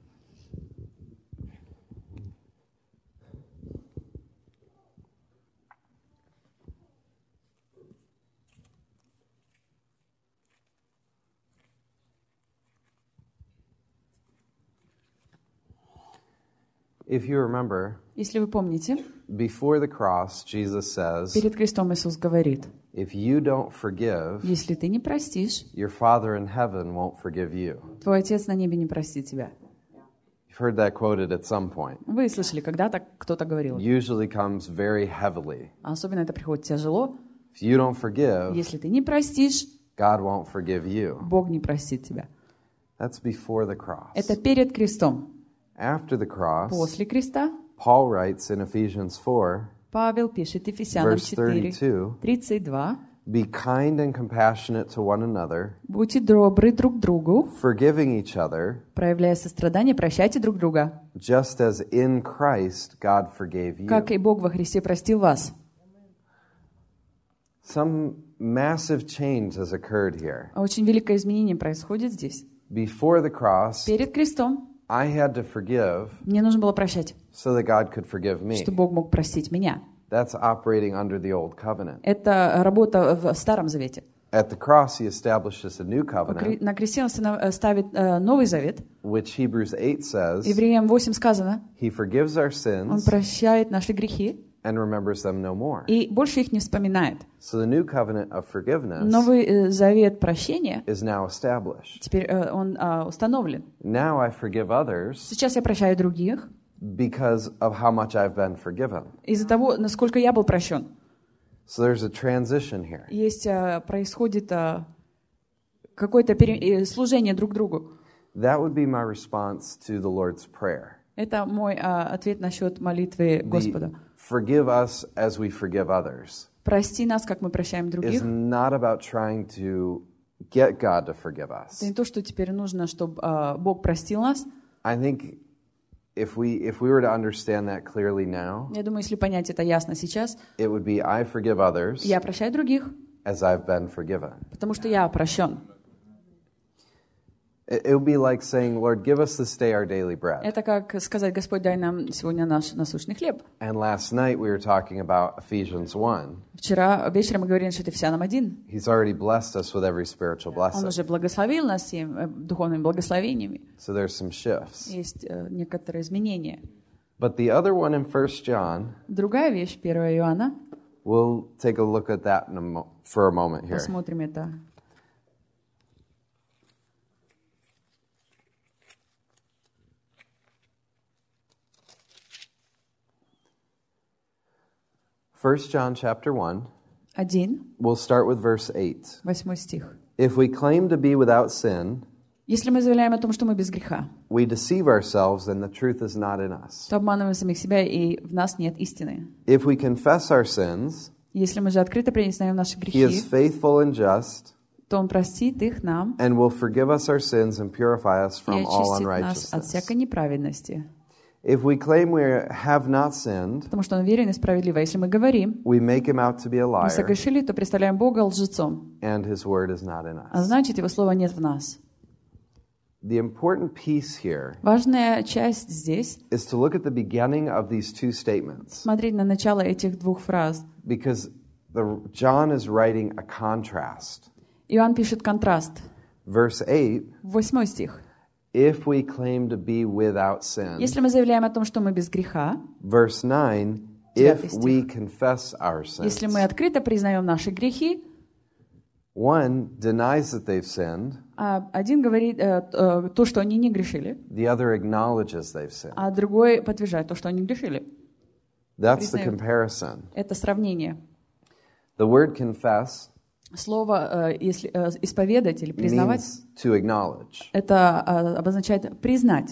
If you remember, Если вы помните, before the cross, Jesus says, перед крестом Иисус говорит, if you don't forgive, если ты не простишь, your Father in heaven won't forgive you. твой Отец на небе не простит тебя. You've heard that quoted at some point. Вы слышали, когда-то кто-то говорил. Usually comes very heavily. А особенно это приходит тяжело. If you don't forgive, Если ты не простишь, God won't forgive you. Бог не простит тебя. That's before the cross. Это перед крестом. After the cross, После креста Paul writes in Ephesians four, Павел пишет Ефесянам verse четыре, thirty-two, тридцать два. be kind and compassionate to one another, Будьте добры друг к другу, forgiving each other, проявляя сострадание, прощайте друг друга, just as in Christ God forgave you. как и Бог во Христе простил вас. Some massive change has occurred here. Очень великое изменение происходит здесь. Before the cross, Перед крестом I had to forgive мне нужно было прощать, so that God could forgive me. чтобы Бог мог простить меня. That's operating under the old covenant. Это работа в Старом Завете. At the cross, he establishes a new covenant, На кресте Он ставит э, Новый Завет. which Hebrews eight says, Евреям восемь сказано, he forgives our Он sins прощает наши грехи and remembers them no more. и больше их не вспоминает. So the new covenant of forgiveness Новый э, Завет прощения, is now established. теперь э, он э, установлен. Now I forgive others Сейчас я прощаю других because of how much I've been forgiven. из-за того, насколько я был прощен. So there's a transition here. Есть, э, происходит э, какое-то пере- э, служение друг другу. That would be my response to the Lord's Prayer. Это мой э, ответ насчет молитвы Господа. The forgive us as we forgive others Прости нас, как мы прощаем is других. not about trying to get God to forgive us. Это не то, что теперь нужно, чтобы э, Бог простил нас. I think if we if we were to understand that clearly now, Я думаю, если понять это ясно сейчас, it would be I forgive others я прощаю других, as I've been forgiven. потому что я прощен. It, it would be like saying, Lord, give us this day our daily bread. Это как сказать: Господь, дай нам сегодня наш насущный хлеб. And last night we were talking about Ephesians one. Вчера вечером мы говорили, что это Ефесянам один. He's already blessed us with every spiritual Он blessing. уже благословил нас всеми духовными благословениями. So there's some shifts. Есть э, некоторые изменения. But the other one in First John, Другая вещь, первое Иоанна. we'll take a look at that in a mo- for a moment here. Посмотрим это. First John chapter one, Один, we'll start with verse eight. восьмой стих. If we claim to be without sin, Если мы заявляем о том, что мы без греха, we deceive ourselves and the truth is not in us. то обманываем самих себя, и в нас нет истины. If we confess our sins, Если мы же открыто признаем наши he грехи, is faithful and just то Он простит их нам and will forgive us our sins and purify us и from all очистит нас от unrighteousness. всякой неправедности. If we claim we have not sinned, Потому что Он верен и справедлив. А если мы говорим, we make him out to be a мы liar, согрешили, то представляем Бога лжецом. and his word is not in А us. значит, Его слова нет в нас. The important piece here Важная часть здесь is to look at the beginning of these two statements, — смотреть на начало этих двух фраз. because the, John is writing a contrast. Иоанн пишет контраст. Verse eight, Восьмой стих. if we claim to be without sin. Если мы заявляем о том, что мы без греха, Verse nine, Девятый if стих. we confess our если мы sins. открыто признаем наши грехи, One denies that they've sinned, а один говорит э, э, то, что они не грешили, the other acknowledges they've sinned. а другой подтверждает то, что они грешили. That's the признают. comparison. Это сравнение. The word confess Слово э, если, э, исповедать или признавать, means to acknowledge. это э, обозначает признать.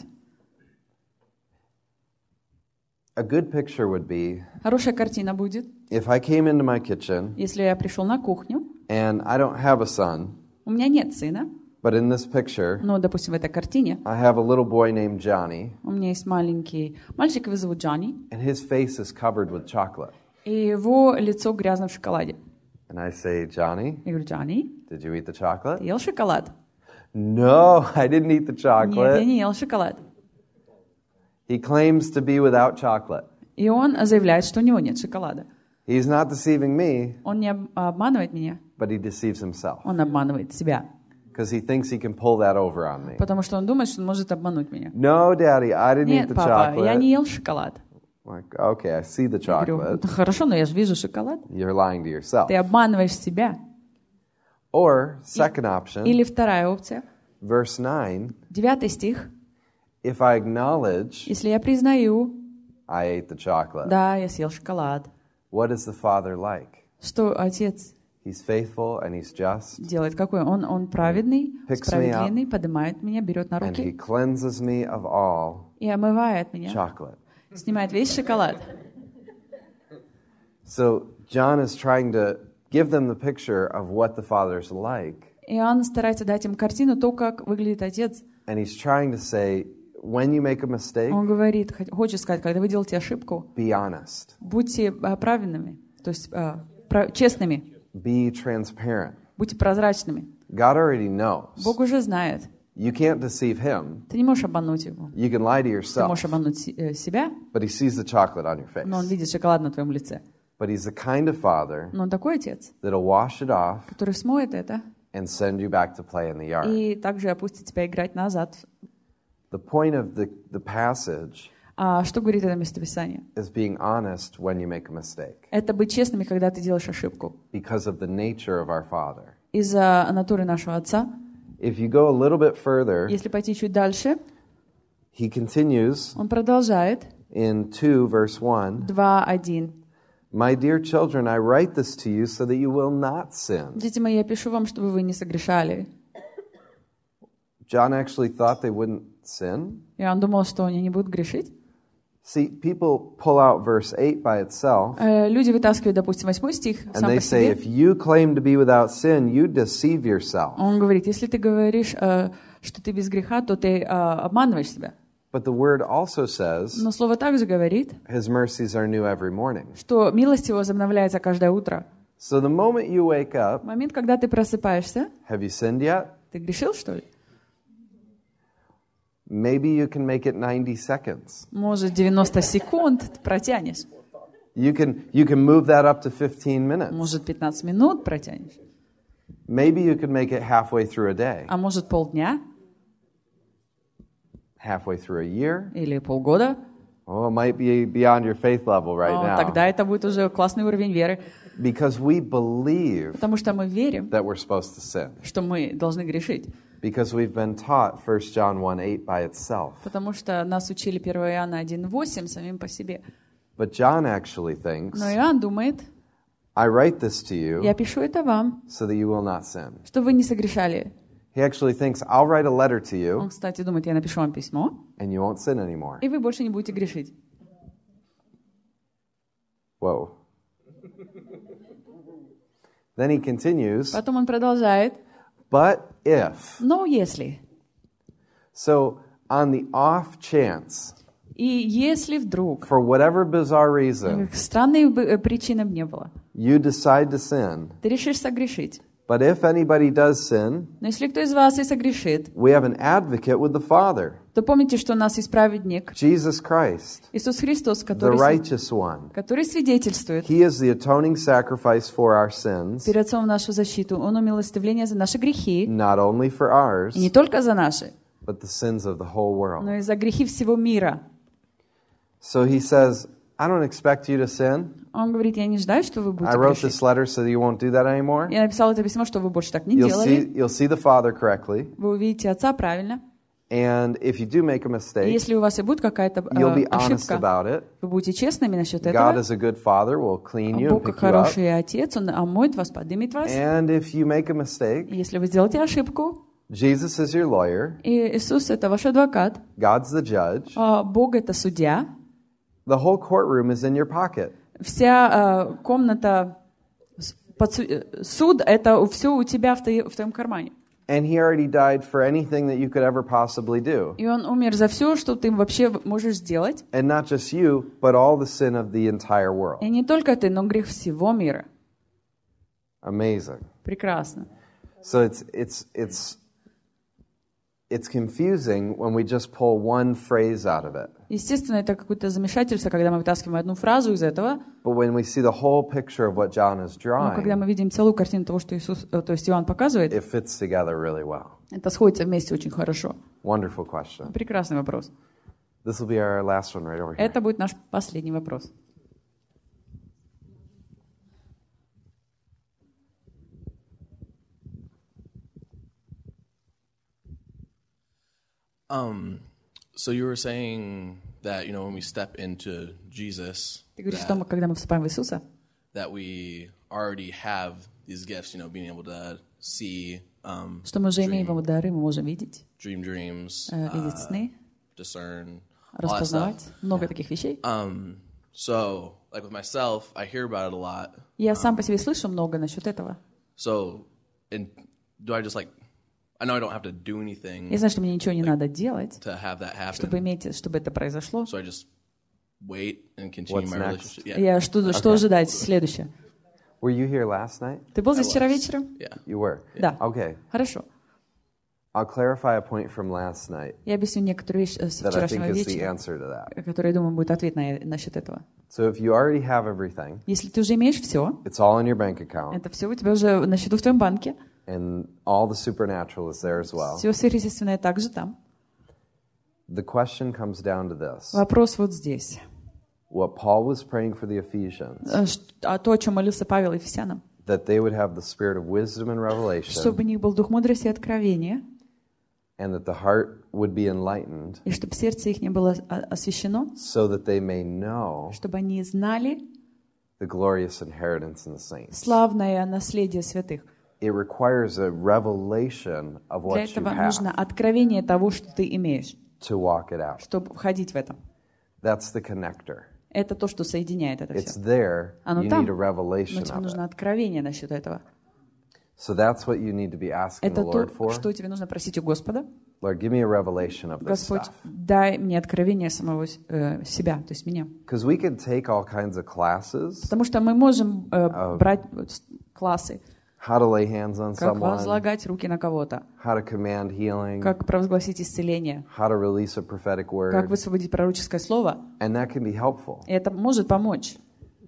A good picture would be Хорошая картина будет, if I came into my kitchen если я пришел на кухню, and I don't have a son, у меня нет сына, but in this picture но, допустим, в этой картине I have a little boy named Johnny, у меня есть маленький мальчик, его зовут Джонни, and his face is covered with chocolate. и его лицо грязно в шоколаде. And I say, Johnny, Я говорю: Джонни, did you eat the chocolate? ты ел шоколад? No, I didn't eat the Нет, я chocolate. не ел шоколад. He claims to be without chocolate. И он заявляет, что у него нет шоколада. He's not deceiving me, Он не об- обманывает меня, but he deceives himself он обманывает себя. because he thinks he can pull that over on me. Потому что он думает, что он может обмануть меня. No, Daddy, I didn't eat Нет, the папа, я не chocolate. ел шоколад. Like, okay, I see the Я говорю: chocolate. «Ну, хорошо, но я же вижу шоколад. You're lying to yourself. Ты обманываешь себя. Or, second option, Или вторая опция, verse nine, девятый стих. if I acknowledge Если я признаю, I ate the chocolate, да, я съел шоколад, what is the Father like? что отец He's faithful and he's just, делает? Какой? Он, он праведный, Picks me справедливый, поднимает меня, берет на and he руки cleanses me of all и омывает меня, chocolate. снимает весь шоколад. So, John is trying to give them the picture of what the Father's like, Иоанн старается дать им картину, то, как выглядит отец. and he's trying to say, when you make a mistake, Он говорит, хо- хочет сказать, когда вы делаете ошибку, be honest. будьте а, правильными, то есть а, пра- честными. Be transparent. Будьте прозрачными. God already knows. Бог уже знает. You can't deceive him. Ты не можешь обмануть его. You can lie to Ты yourself, можешь обмануть си- э, себя, but he sees the chocolate on your но он face. видит шоколад на твоем лице. But he's the kind of father Но он такой отец, that'll wash it off который смоет это and send you back to play in the yard. и также опустит тебя играть назад. The point of the, the passage А что говорит это местописание? is being honest when you make a mistake Это быть честными, когда ты делаешь ошибку. because of the nature of our Father. Из-за натуры нашего Отца. If you go a little bit further, Если пойти чуть дальше, he continues он продолжает. in two, verse one. два один. My dear children, I write this to you so that you will not sin. Дети мои, я пишу вам, чтобы вы не согрешали. John actually thought they wouldn't sin. Я думал, что они не будут грешить. See, people pull out verse eight by itself, Э, Люди вытаскивают, допустим, восьмой стих and сам they по say, себе. if you claim to be without sin, you deceive yourself. Он говорит, если ты говоришь, э, что ты без греха, то ты э, обманываешь себя. But the word also says, Но Слово также говорит, his mercies are new every morning. что милость Его возобновляется каждое утро. So the moment you wake В up, момент, когда ты просыпаешься, have you sinned yet? ты грешил, что ли? Maybe you can make it ninety seconds. Может, девяносто секунд ты протянешь. You can, you can move that up to fifteen minutes. Может, пятнадцать минут протянешь. Maybe you could make it halfway through a day, А может, полдня halfway through a year. или полгода. Oh, it might be beyond your faith level right О, now. тогда это будет уже классный уровень веры. Because we believe Потому что мы верим, that we're supposed to sin. что мы должны грешить. Because we've been taught First John one eight by itself. Потому что нас учили первое Иоанна один восемь самим по себе. But John actually thinks, Но Иоанн думает, I write this to я you пишу это вам, so that you will not sin. чтобы вы не согрешали. He actually thinks, I'll write a letter to Он, you кстати, думает, я напишу вам письмо, and you won't sin anymore. и вы больше не будете грешить. Whoa. Then he continues, Потом он продолжает, but if. но если. So on the off chance, И если вдруг, for whatever bizarre reason, никаких странных бы- причины бы не было, you decide to sin, ты решишь согрешить. but if anybody does sin, Но если кто из вас и согрешит, we have an advocate with the Father, то помните, что у нас есть праведник, Jesus Christ, Иисус Христос, the который, righteous one. который свидетельствует He is the atoning sacrifice for our sins, перед Отцом в нашу защиту. Он умилостивление за наши грехи, not only for ours, и не только за наши, but the sins of the whole world. но и за грехи всего мира. So he says, I don't expect you to sin. Он говорит, я не ждаю, что вы I будете wrote грешить. this letter so that you won't do that anymore. Я написал это письмо, что вы больше так не You'll see, делали. you'll see the Father correctly. Вы увидите Отца правильно. And if you do make a И mistake, если у вас и будет какая-то э, you'll be honest ошибка, about it. вы будете честными насчет God этого. is a good Father, will clean you and Бог как pick you up. хороший Отец, Он омоет вас, поднимет вас. And if you make a mistake, И если вы сделаете ошибку, Jesus is your lawyer, и Иисус — это ваш адвокат, God's the judge, а Бог — это судья, the whole courtroom is in your pocket. вся э, комната, с- подсу- э, суд — это все у тебя в, твои- в твоем кармане. And he already died for anything that you could ever possibly do. И Он умер за все, что ты вообще можешь сделать. And not just you, but all the sin of the entire world. И не только ты, но грех всего мира. Amazing. Прекрасно. So it's it's it's it's confusing when we just pull one phrase out of it. Естественно, это какое-то замешательство, когда мы вытаскиваем одну фразу из этого. But when we see the whole picture of what John is Но когда drawing, мы видим целую картину того, что Иисус, э, то есть Иоанн показывает, it fits together really well. это сходится вместе очень хорошо. Wonderful question. Прекрасный вопрос. This will be our last one right over here. Это будет наш последний вопрос. Um, so you were saying that, you know, when we step into Jesus, Ты говоришь, что мы, that, когда мы вступаем в Иисуса, that we already have these gifts, you know, being able to see, um, что мы уже dream, имеем Его дары, мы можем видеть, dream dreams, э, видеть uh, сны, discern, all that распознавать, stuff. много таких вещей. Um, so, like with myself, I hear about it a lot. Я сам по себе слышу много насчет этого. So, and do I just like, I know I don't have to do anything Я знаю, что мне ничего не надо делать, to have that happen. чтобы иметь, чтобы это произошло. So I just wait and continue What's my next? relationship. Yeah. Я что, что ожидать следующее? Were you here last night? Ты был здесь вчера вечером? Yeah. You were? Да. Okay. Хорошо. I'll clarify a point from last night Я объясню некоторые вещи с that I think вчерашнего is the вечера, answer to that. которые, я думаю, будет ответ на, насчет этого. So if you already have everything, Если ты уже имеешь все, it's all in your bank account, это все у тебя уже на счету в твоем банке, and all the supernatural is there as well. все сверхъестественное также там. The question comes down to this. Вопрос вот здесь. What Paul was praying for the Ephesians, Э, ш- А то, о чем молился Павел Ефесянам, that they would have the spirit of wisdom and revelation, чтобы у них был дух мудрости и откровения, and that the heart would be enlightened, и чтобы сердце их не было о- освящено, so that they may know чтобы они знали the glorious inheritance in the saints. славное наследие святых. It requires a revelation of Для what you этого нужно have откровение того, что ты имеешь, to walk it out. чтобы входить в это. That's the connector. Это то, что соединяет это It's все. there. Оно You там, need a но revelation тебе of нужно it. откровение насчет этого. So that's what you need to be asking Это the Lord то, for. что тебе нужно просить у Господа. Lord, give me a revelation of this Господь, stuff. дай мне откровение самого э, себя, то есть меня. Because we can take all kinds of classes, Потому что мы можем э, брать вот с- классы, how to lay hands on как someone, возлагать руки на кого-то, how to command healing, как провозгласить исцеление, how to release a prophetic как word, высвободить пророческое слово. and that can be helpful. И это может помочь.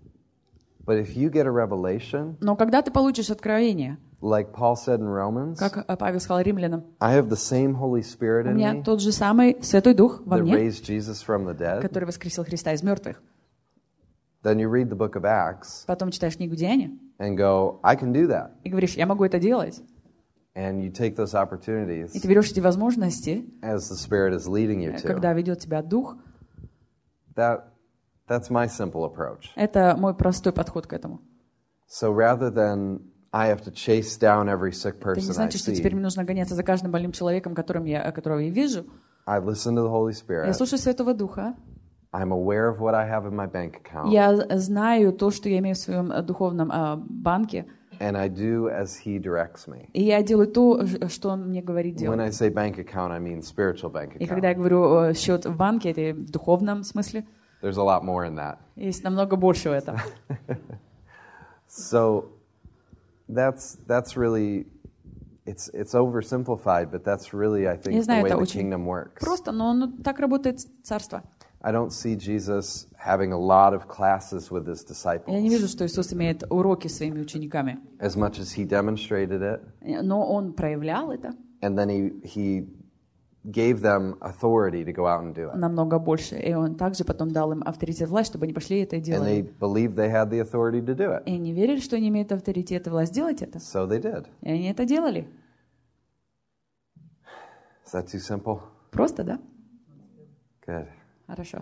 But if you get a revelation, Но когда ты получишь откровение, like Paul said in Romans, как э, Павел сказал римлянам, I have the same Holy Spirit у in меня me тот же самый Святой Дух во that мне, raised Jesus from the dead, который воскресил Христа из мертвых. then you read the book of Acts Потом читаешь книгу Деяния and go, I can do that. и говоришь, я могу это делать. And you take those И opportunities ты берешь эти возможности, as the Spirit is leading you э, to. когда ведет тебя Дух. That, that's my simple approach. Это мой простой подход к этому. So rather than I have to chase down every sick Это не person I значит, что теперь see, мне нужно гоняться за каждым больным человеком, которым я, которого я вижу. I listen to the Holy Я Spirit. слушаю Святого Духа. I'm aware of what I have in my bank account, Я знаю то, что я имею в своем э, духовном э, банке. and I do as He directs me. И я делаю то, ж- что Он мне говорит When делать. I say bank account, I mean spiritual bank И когда я account. говорю э, счет в банке, это в духовном смысле. There's a lot more in that. Есть намного больше в этом. So that's that's really it's it's oversimplified, but that's really I Я think the знаю, way это the очень kingdom works. просто, но ну, так работает царство. I don't see Jesus having a lot of classes with his Я не вижу, disciples что Иисус имеет уроки с своими учениками. as much as he demonstrated it, Но Он проявлял это and then he he gave them authority to go out and do it. намного больше. И Он также потом дал им авторитет, власть, чтобы они пошли и это And they делали. believed they had the authority to do it. И они верили, что они имеют авторитет и власть делать это. So they did. И они это делали. Is that too simple? Просто, да? Good. Хорошо.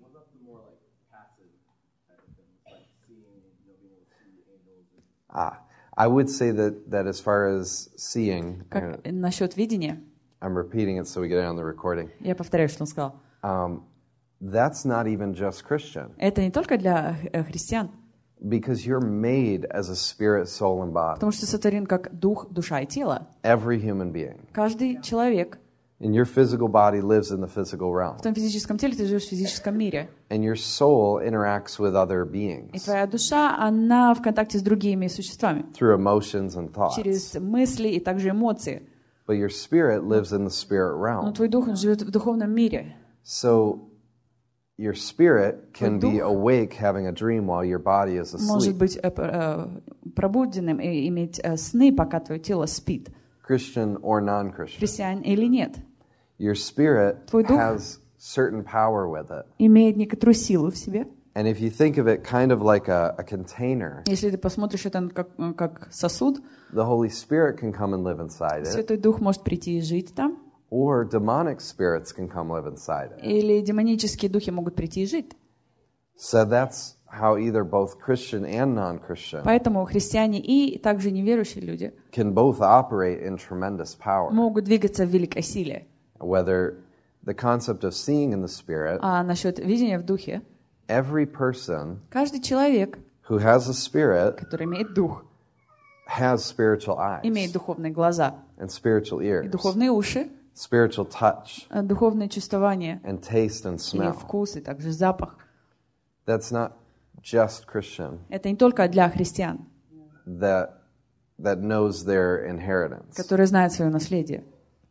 Ah, I would say that, that as far as seeing, Как насчет видения, I'm repeating it so we get it on the recording. я повторяю, что он сказал. Um, that's not even just Christian, Это не только для э, христиан, because you're made as a spirit, soul, and body. потому что сотворен как дух, душа и тело. Every human being. Каждый человек And your physical body lives in the physical realm. в твоем физическом теле, ты живешь в физическом мире. And your soul interacts with other И beings твоя душа, она в контакте с другими существами. through emotions and thoughts. Через мысли и также эмоции. But your spirit lives in the spirit Но realm. твой дух, он живет в духовном мире. So your spirit can Твой be дух awake having a dream while your body is может asleep. быть э, э, пробужденным и иметь э, сны, пока твое тело спит. Christian or non-Christian. Христианин или нет. Your spirit Твой дух has certain power with it. имеет некоторую силу в себе. And if you think of it kind of like a, a container, Если ты посмотришь это как, как сосуд, the Holy Spirit can come and live inside it, Святой Дух может прийти и жить там, or demonic spirits can come live inside it. или демонические духи могут прийти и жить. So that's how either both Christian and non-Christian Поэтому христиане и также неверующие люди can both operate in tremendous power. могут двигаться в великой силе. Whether the concept of seeing in the Spirit, А насчет видения в духе, every person каждый человек, who has a spirit который имеет дух, has spiritual имеет eyes духовные глаза, and spiritual и ears, духовные уши, spiritual touch э, духовное чувствование, and taste and и smell. вкус, и также запах. That's not just Christian. Это не только для христиан. that that knows their inheritance. который знает свое наследие.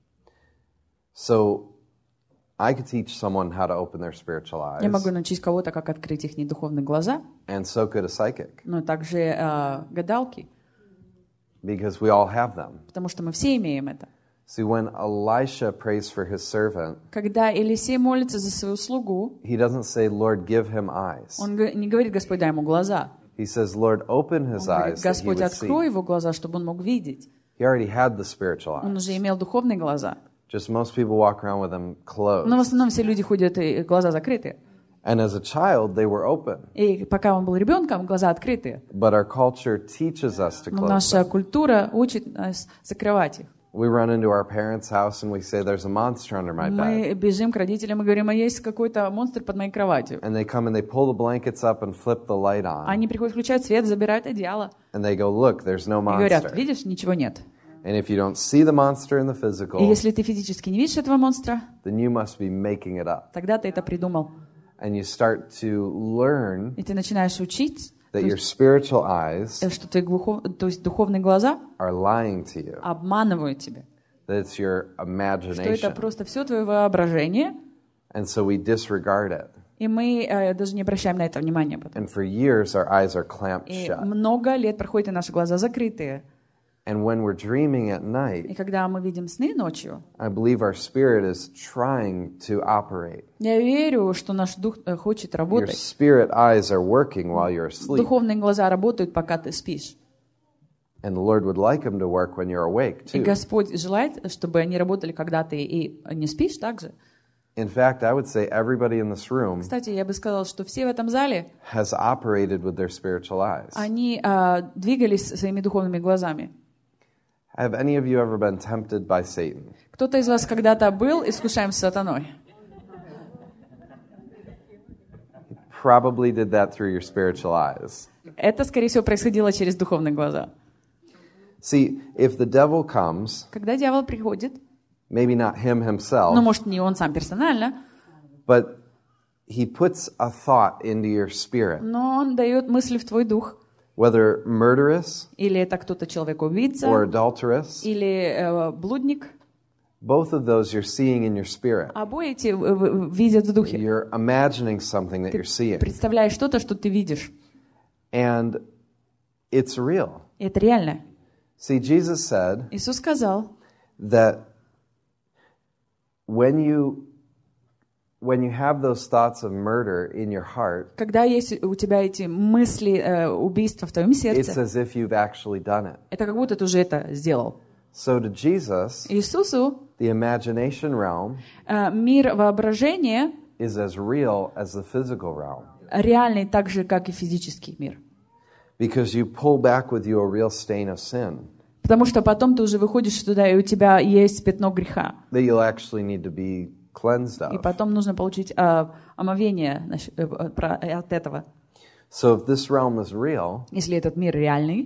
So I could teach someone how to open their spiritual eyes. Я могу научить кого-то, как открыть их духовные глаза, And so could a psychic, но также э, гадалки, because we all have them. потому что мы все имеем это. See, when Elisha prays for his servant, Когда Елисей молится за свою слугу, he doesn't say, Lord, give him eyes. он го- не говорит: Господь, дай ему глаза. He says, Lord, open his Он говорит: eyes that he Господь, would открой see. его глаза, чтобы он мог видеть. He already had the spiritual Он eyes. уже имел духовные глаза. Just most people walk around with them closed. Но в основном все люди ходят, и глаза закрыты. And as a child, they were open. И пока он был ребенком, глаза открыты. But our culture teaches us to Но close наша them. культура учит нас закрывать их. We run into our parents' house and we say, there's a monster under my bed. Мы бежим к родителям и говорим: а есть какой-то монстр под моей кроватью. And they come and they pull the blankets up and flip the light on. Они приходят, включают свет, забирают одеяло. And they go, look, there's no И говорят: monster. видишь, ничего нет. And if you don't see the monster in the И physical, если ты физически не видишь этого монстра, then you must be making it up. тогда ты это придумал. And you start to learn И ты начинаешь учить, that то your есть, spiritual eyes э, что ты глухо- то есть духовные глаза are lying to you, обманывают тебя. that it's your Что это imagination. просто все твое воображение, And so we disregard it. и мы э, даже не обращаем на это внимания потом. And for years, our eyes are clamped И shut. много лет проходит, и наши глаза закрытые. And when we're dreaming at И night, когда мы видим сны ночью, I believe our spirit is trying to operate. я верю, что наш дух э, хочет Your работать. spirit eyes are working while you're asleep. Духовные глаза работают, пока ты спишь. And the Lord would like them to work when you're awake, И too. Господь желает, чтобы они работали, когда ты и не спишь также. In fact, I would say everybody in this room Кстати, я бы сказала, что все в этом зале, has operated with their spiritual eyes. они а, двигались своими духовными глазами. Have any of you ever been tempted by Satan? Кто-то из вас когда-то был искушаем сатаной? Probably did that through your spiritual eyes. Это, скорее всего, происходило через духовные глаза. See, if the devil comes, Когда дьявол приходит, maybe not him himself, ну, может, не он сам персонально, but he puts a thought into your spirit, но он дает мысли в твой дух. whether murderous Или это кто-то or человек-убийца, adulterous, или э, блудник. both of those you're seeing in your spirit. Обои эти э, э, видят в духе. You're imagining something that you're seeing, Представляешь что-то, что ты видишь. and it's real. И это реально. See, Jesus said Иисус сказал, that when you when you have those thoughts of murder in your heart, когда есть у тебя эти мысли э, убийства в твоем it's сердце, as if you've actually done it. это как будто ты уже это сделал. So to Jesus, Иисусу the imagination realm э, мир воображения is as real as the physical realm, реальный так же, как и физический мир. because you pull back with you a real stain of sin Потому что потом ты уже выходишь туда, и у тебя есть пятно греха. that you'll actually need to be cleansed И of. потом нужно получить э, омовение наш- э, э, про- э, от этого. So if this realm is real, Если этот мир реальный,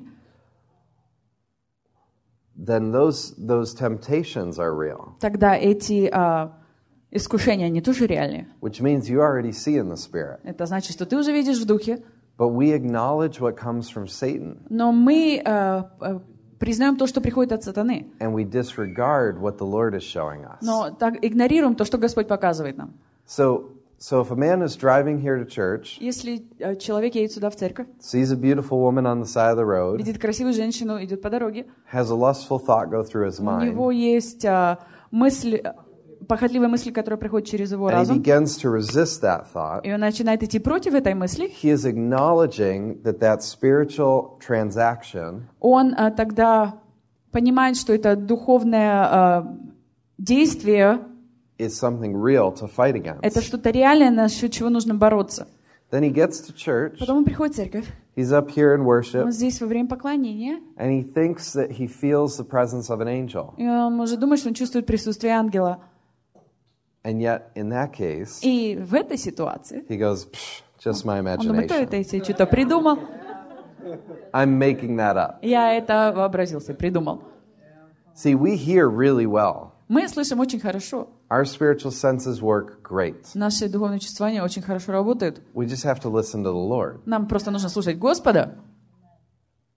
then those those temptations are real, тогда эти э, искушения, они тоже реальные. which means you already see in the spirit. Это значит, что ты уже видишь в духе, But we acknowledge what comes from Satan, но мы э, э, признаем то, что приходит от сатаны. and we disregard what the Lord is showing us. Но так игнорируем то, что Господь показывает нам. So, so if a man is driving here to church, Если э, человек едет сюда в церковь, sees a beautiful woman on the side of the road, видит красивую женщину, идет по дороге, has a lustful thought go through his у mind, него есть э, мысль, э, похотливая мысль, которая приходит через его and he разум, begins to resist that thought, и он начинает идти против этой мысли, he is acknowledging that that spiritual transaction он э, тогда понимает, что это духовное э, действие, is something real to fight это against. что-то реальное, насчет чего нужно бороться. Then he gets to church, Потом он приходит в церковь, he's up here in worship, он здесь во время поклонения, and he thinks that he feels the presence of an angel. и он может думать, что он чувствует присутствие ангела. And yet, in that case, И в этой ситуации he goes, "Psh, just my он думает, то это imagination. я себе что-то придумал, I'm making that up." я это вообразил себе, придумал. See, we hear really well. Мы слышим очень хорошо. Our spiritual senses work great. Наши духовные чувствования очень хорошо работают. We just have to listen to the Lord. Нам просто нужно слушать Господа.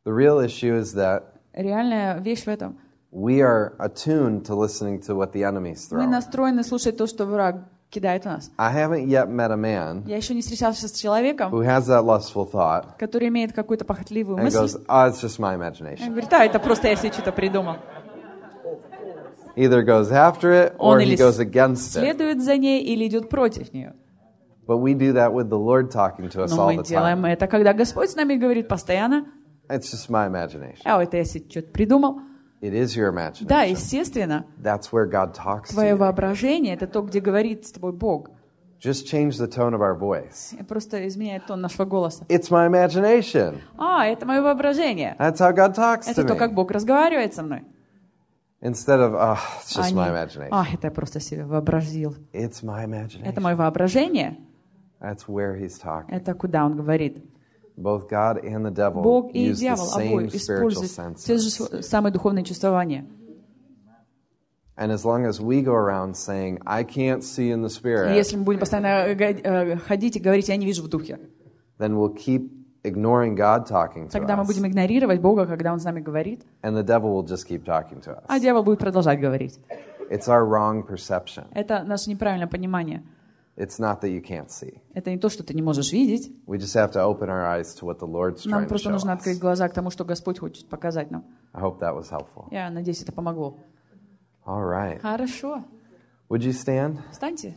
The real issue is that Реальная вещь в этом. we are attuned to listening to what the enemy's Мы throwing. настроены слушать то, что враг кидает в нас. I haven't yet met a man Я еще не встречался с человеком, who has that lustful thought который имеет какую-то похотливую and мысль. goes, oh, it's just my Он imagination. говорит, а, это просто я себе что-то придумал. Either goes after it or Он he или goes against it. следует за ней, или идет против нее. But we do that with the Lord talking to us Но all мы the делаем time. это, когда Господь с нами говорит постоянно, It's just my imagination. а это я себе что-то придумал. It is your Да, imagination. естественно, That's where God talks to твое you. воображение — это то, где говорит с тобой Бог. Just change the tone of our voice. И просто изменяет тон нашего голоса. It's my imagination. А, это мое воображение. That's how God talks Это to то, как me. Бог разговаривает со мной. Instead of, oh, it's А just не, my imagination. а, это я просто себе вообразил. It's my Это imagination. мое воображение. That's where he's talking. Это куда он говорит. Both God and the devil Бог и use the дьявол same обои spiritual используют те же senses. самые духовные чувствования. And as long as we go around saying, I can't see in the И spirit, если мы будем постоянно га- э, ходить и говорить, я не вижу в духе, then we'll keep ignoring God talking to тогда мы us. будем игнорировать Бога, когда Он с нами говорит, And the devil will just keep talking to а us. дьявол будет продолжать говорить. It's our wrong perception. Это наше неправильное понимание. It's not that you can't see. Это не то, что ты не можешь видеть. We just have to open our eyes to what the Lord's Нам trying to просто show нужно us. открыть глаза к тому, что Господь хочет показать нам. I hope that was helpful. Я надеюсь, это помогло. All right. Хорошо. Would you stand? Встаньте.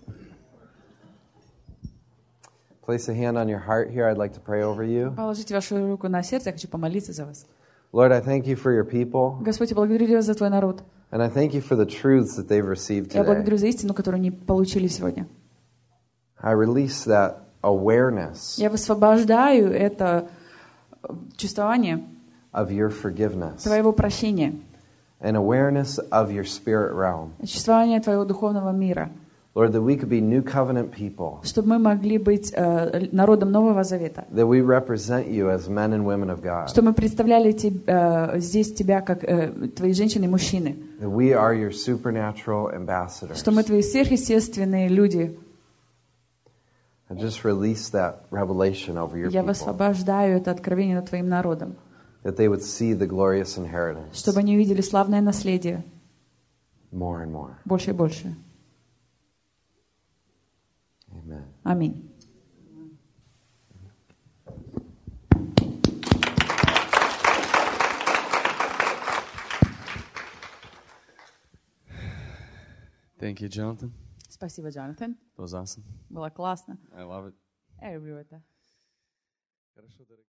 Place a hand on your heart here. I'd like to pray over you. Положите вашу руку на сердце, я хочу помолиться за вас. Lord, I thank you for your people, Господь, я благодарю Тебя за Твой народ. and I thank you for the truths that they've received Я today. благодарю за истину, которую они получили сегодня. I release that awareness Я высвобождаю это чувствование of your forgiveness Твоего прощения, and awareness of your spirit realm. чувствование Твоего духовного мира, Lord, that we could be new covenant people, чтобы мы могли быть э, народом Нового Завета, that we represent you as men and women of God, чтобы мы представляли тебя, э, здесь Тебя как э, Твои женщины и мужчины, that we are your supernatural ambassadors. что мы Твои сверхъестественные люди. And just release that revelation over your Я people, высвобождаю это откровение над Твоим народом, that they would see the glorious inheritance чтобы они увидели славное наследие more and more. больше и больше. Amen. Аминь. Thank you, Jonathan. Спасибо, Джонатан. It was awesome. Было классно. I love it. Я люблю это. Хорошо, дорогие.